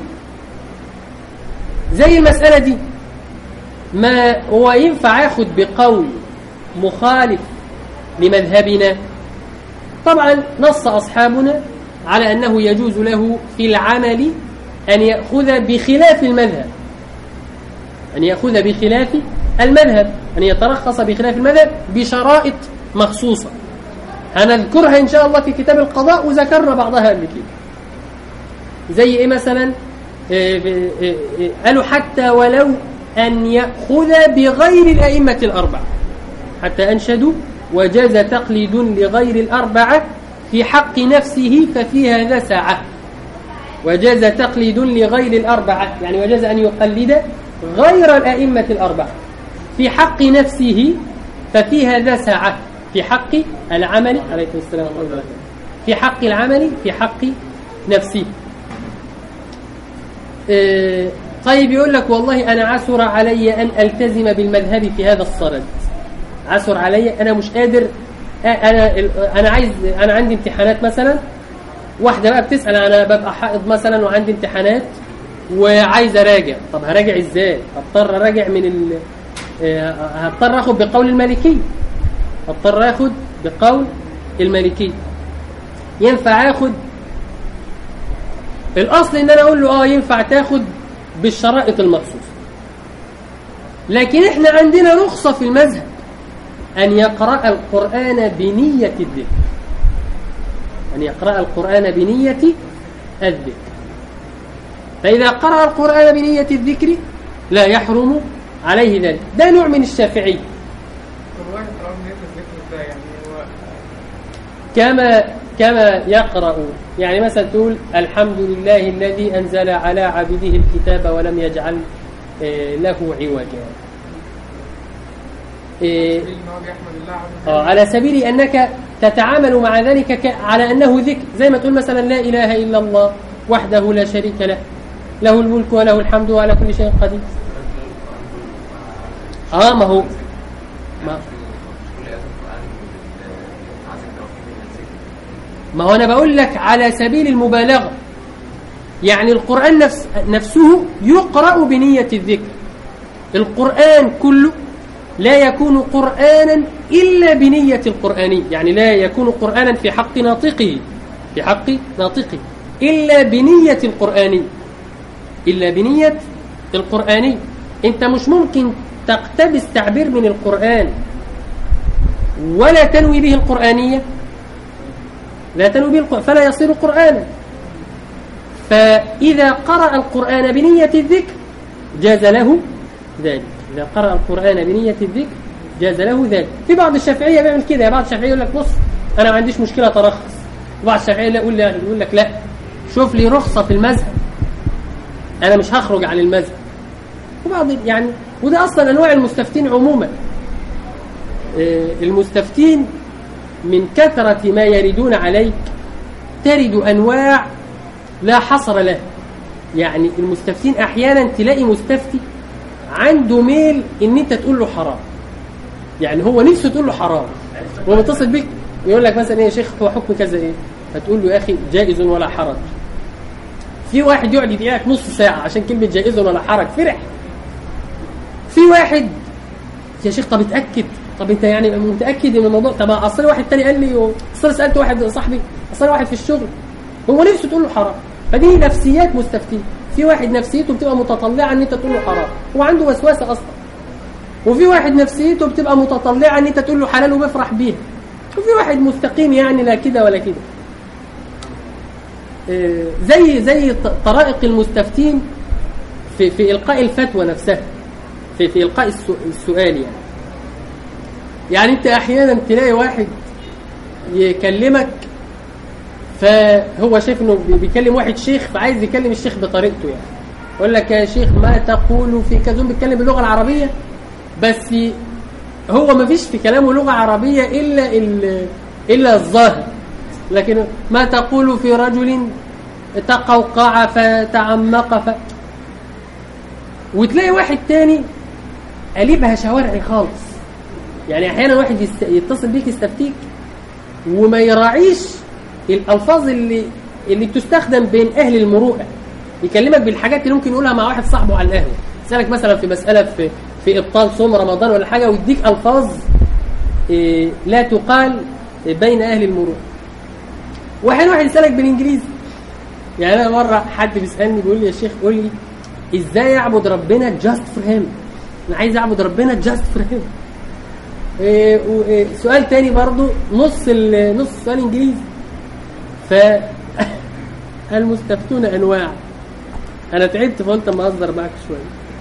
زي المسألة دي. ما هو ينفع ياخد بقول مخالف لمذهبنا؟ طبعا نص أصحابنا على أنه يجوز له في العمل أن يأخذ بخلاف المذهب، أن يأخذ بخلاف المذهب، أن يترخص بخلاف المذهب بشرائط مخصوصة هنذكرها إن شاء الله في كتاب القضاء، وذكرنا بعضها قبل كده. زي إيه مثلا؟ قالوا حتى ولو أن يأخذ بغير الأئمة الأربعة، حتى أنشدوا وجاز تقليد لغير الأربعة في حق نفسه ففي هذا ساعة. وجاز تقليد لغير الأربعة يعني وجاز أن يقلد غير الأئمة الأربعة في حق نفسه ففي هذا ساعة. في حق العمل عليكم السلام ورحمة الله، في حق العمل في حق نفسه. اه طيب يقول لك والله أنا عسر علي أن ألتزم بالمذهب في هذا الصدد، عسر علي أنا مش قادر، أنا أنا عايز، أنا عندي امتحانات مثلا، واحدة بقى بتسأل أنا ببقى حائض مثلا وعندي امتحانات وعايز أراجع، طب هراجع إزاي؟ هضطر أراجع من ال اه هضطر أخذ بقول المالكي، هضطر أخذ بقول المالكي. ينفع أخذ الأصل إن أنا أقول له آه ينفع تاخد بالشرائط المخصوصة، لكن إحنا عندنا رخصة في المذهب أن يقرأ القرآن بنية الذكر، أن يقرأ القرآن بنية الذكر. فإذا قرأ القرآن بنية الذكر لا يحرم عليه ذلك. ده نوع من الشافعي. كما كما يقرأ، يعني مثلا تقول الحمد لله الذي أنزل على عبده الكتاب ولم يجعل له عوجا، على سبيل أنك تتعامل مع ذلك على أنه ذكر، زي ما تقول مثلا لا إله إلا الله وحده لا شريك له، له الملك وله الحمد وعلى كل شيء قدير. آه ما هو ما ما هو أنا بقول لك على سبيل المبالغة، يعني القرآن نفس نفسه يقرأ بنية الذكر. القرآن كله لا يكون قرآنا إلا بنية القرآني، يعني لا يكون قرآنا في حق ناطقه في حق ناطقه إلا بنية القرآني، إلا بنية القرآني. أنت مش ممكن تقتبس تعبير من القرآن ولا تنوي به القرآنية، لا تنوي به القرآن فلا يصير قرآنا. فإذا قرأ القرآن بنية الذكر جاز له ذلك، إذا قرأ القرآن بنية الذكر جاز له ذلك. في بعض الشافعية بيعمل كده، بعض الشافعية يقول لك بص أنا ما عنديش مشكلة ترخص، وبعض الشافعية يقول يقول لك لا شوف لي رخصة في المذهب، أنا مش هخرج عن المذهب. وبعض يعني وده أصلا أنواع المستفتين عموما. المستفتين من كثرة ما يردون عليك ترد أنواع لا حصر له. يعني المستفتين أحيانا تلاقي مستفتي عنده ميل إن أنت تقول له حرام، يعني هو نفسه تقول له حرام، هو متصل بك يقول لك مثلا إيه يا شيخ هو حكم كذا إيه، فتقول له يا أخي جائز ولا حرج. في واحد يقعد يدعيك نص ساعة عشان كلمة جائز ولا حرج فرح. في واحد يا شيخ طب اتأكد، طب انت يعني متأكد من الموضوع؟ طب اصل واحد تاني قال لي، اصل سألت واحد صاحبي، اصل واحد في الشغل هو نفسه تقول له حرام. فدي نفسيات مستفتين. في واحد نفسيته بتبقى متطلعة ان انت تقول له حرام، هو عنده وسواسة اصلا. وفي واحد نفسيته بتبقى متطلعة ان انت تقول له حلال وبيفرح بيها. وفي واحد مستقيم يعني لا كده ولا كده. اه زي زي طرائق المستفتين في في إلقاء الفتوى نفسها، في في إلقاء السؤال. يعني يعني انت احيانا تلاقي واحد يكلمك فهو شايف انه بيكلم واحد شيخ فعايز يكلم الشيخ بطريقته، يعني يقول لك يا شيخ ما تقول في كذا، بيتكلم باللغه العربيه بس هو ما فيش في كلامه لغه عربيه الا الا الظاهر، لكن ما تقول في رجل تقوقع فتعمق ف... وتلاقي واحد تاني قلبها شوارعي خالص. يعني احيانا واحد يتصل بيك يستفتيك وما يراعيش الالفاظ اللي اللي بتستخدم بين اهل المروءه، يكلمك بالحاجات اللي ممكن يقولها مع واحد صاحبه على القهوه، يسالك مثلا في مساله في في ابطال صوم رمضان ولا حاجه، ويديك الفاظ إيه لا تقال بين اهل المروءه. واحيانا واحد يسالك بالانجليزي. يعني انا مره حد بيسالني بيقول لي يا شيخ قول لي ازاي اعبد ربنا جاست فور هيم، انا عايز اعبد ربنا جاست فور هيم. إيه إيه سؤال تاني برضو نص نص سؤال انجليزي. فالمستفتون انواع. انا تعبت فقلت اما اهزر معاك شويه.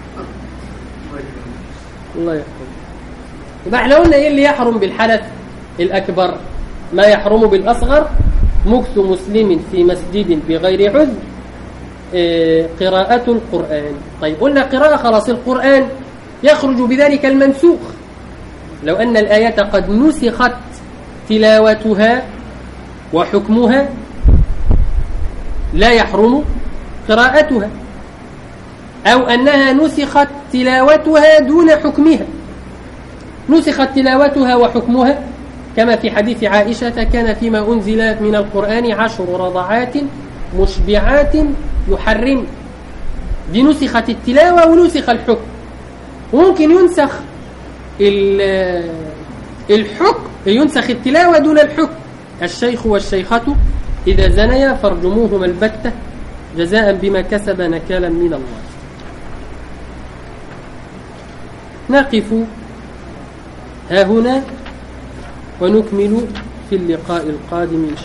الله يحفظك. يبقى احنا قلنا ايه اللي يحرم بالحدث الاكبر؟ ما يحرم بالاصغر مكث مسلم في مسجد بغير عذر، إيه قراءة القرآن. طيب قلنا قراءة خلاص، القرآن يخرج بذلك المنسوخ. لو أن الآية قد نسخت تلاوتها وحكمها لا يحرم قراءتها، أو أنها نسخت تلاوتها دون حكمها، نسخت تلاوتها وحكمها كما في حديث عائشة: كان فيما أنزل من القرآن عشر رضعات مشبعات يحرم. دي نسخت التلاوة ونسخ الحكم. وممكن ينسخ الحكم، ينسخ التلاوة دون الحكم: الشيخ والشيخة إذا زنيا فارجموهما البتة جزاء بما كسب نكالا من الله. نقف ها هنا ونكمل في اللقاء القادم.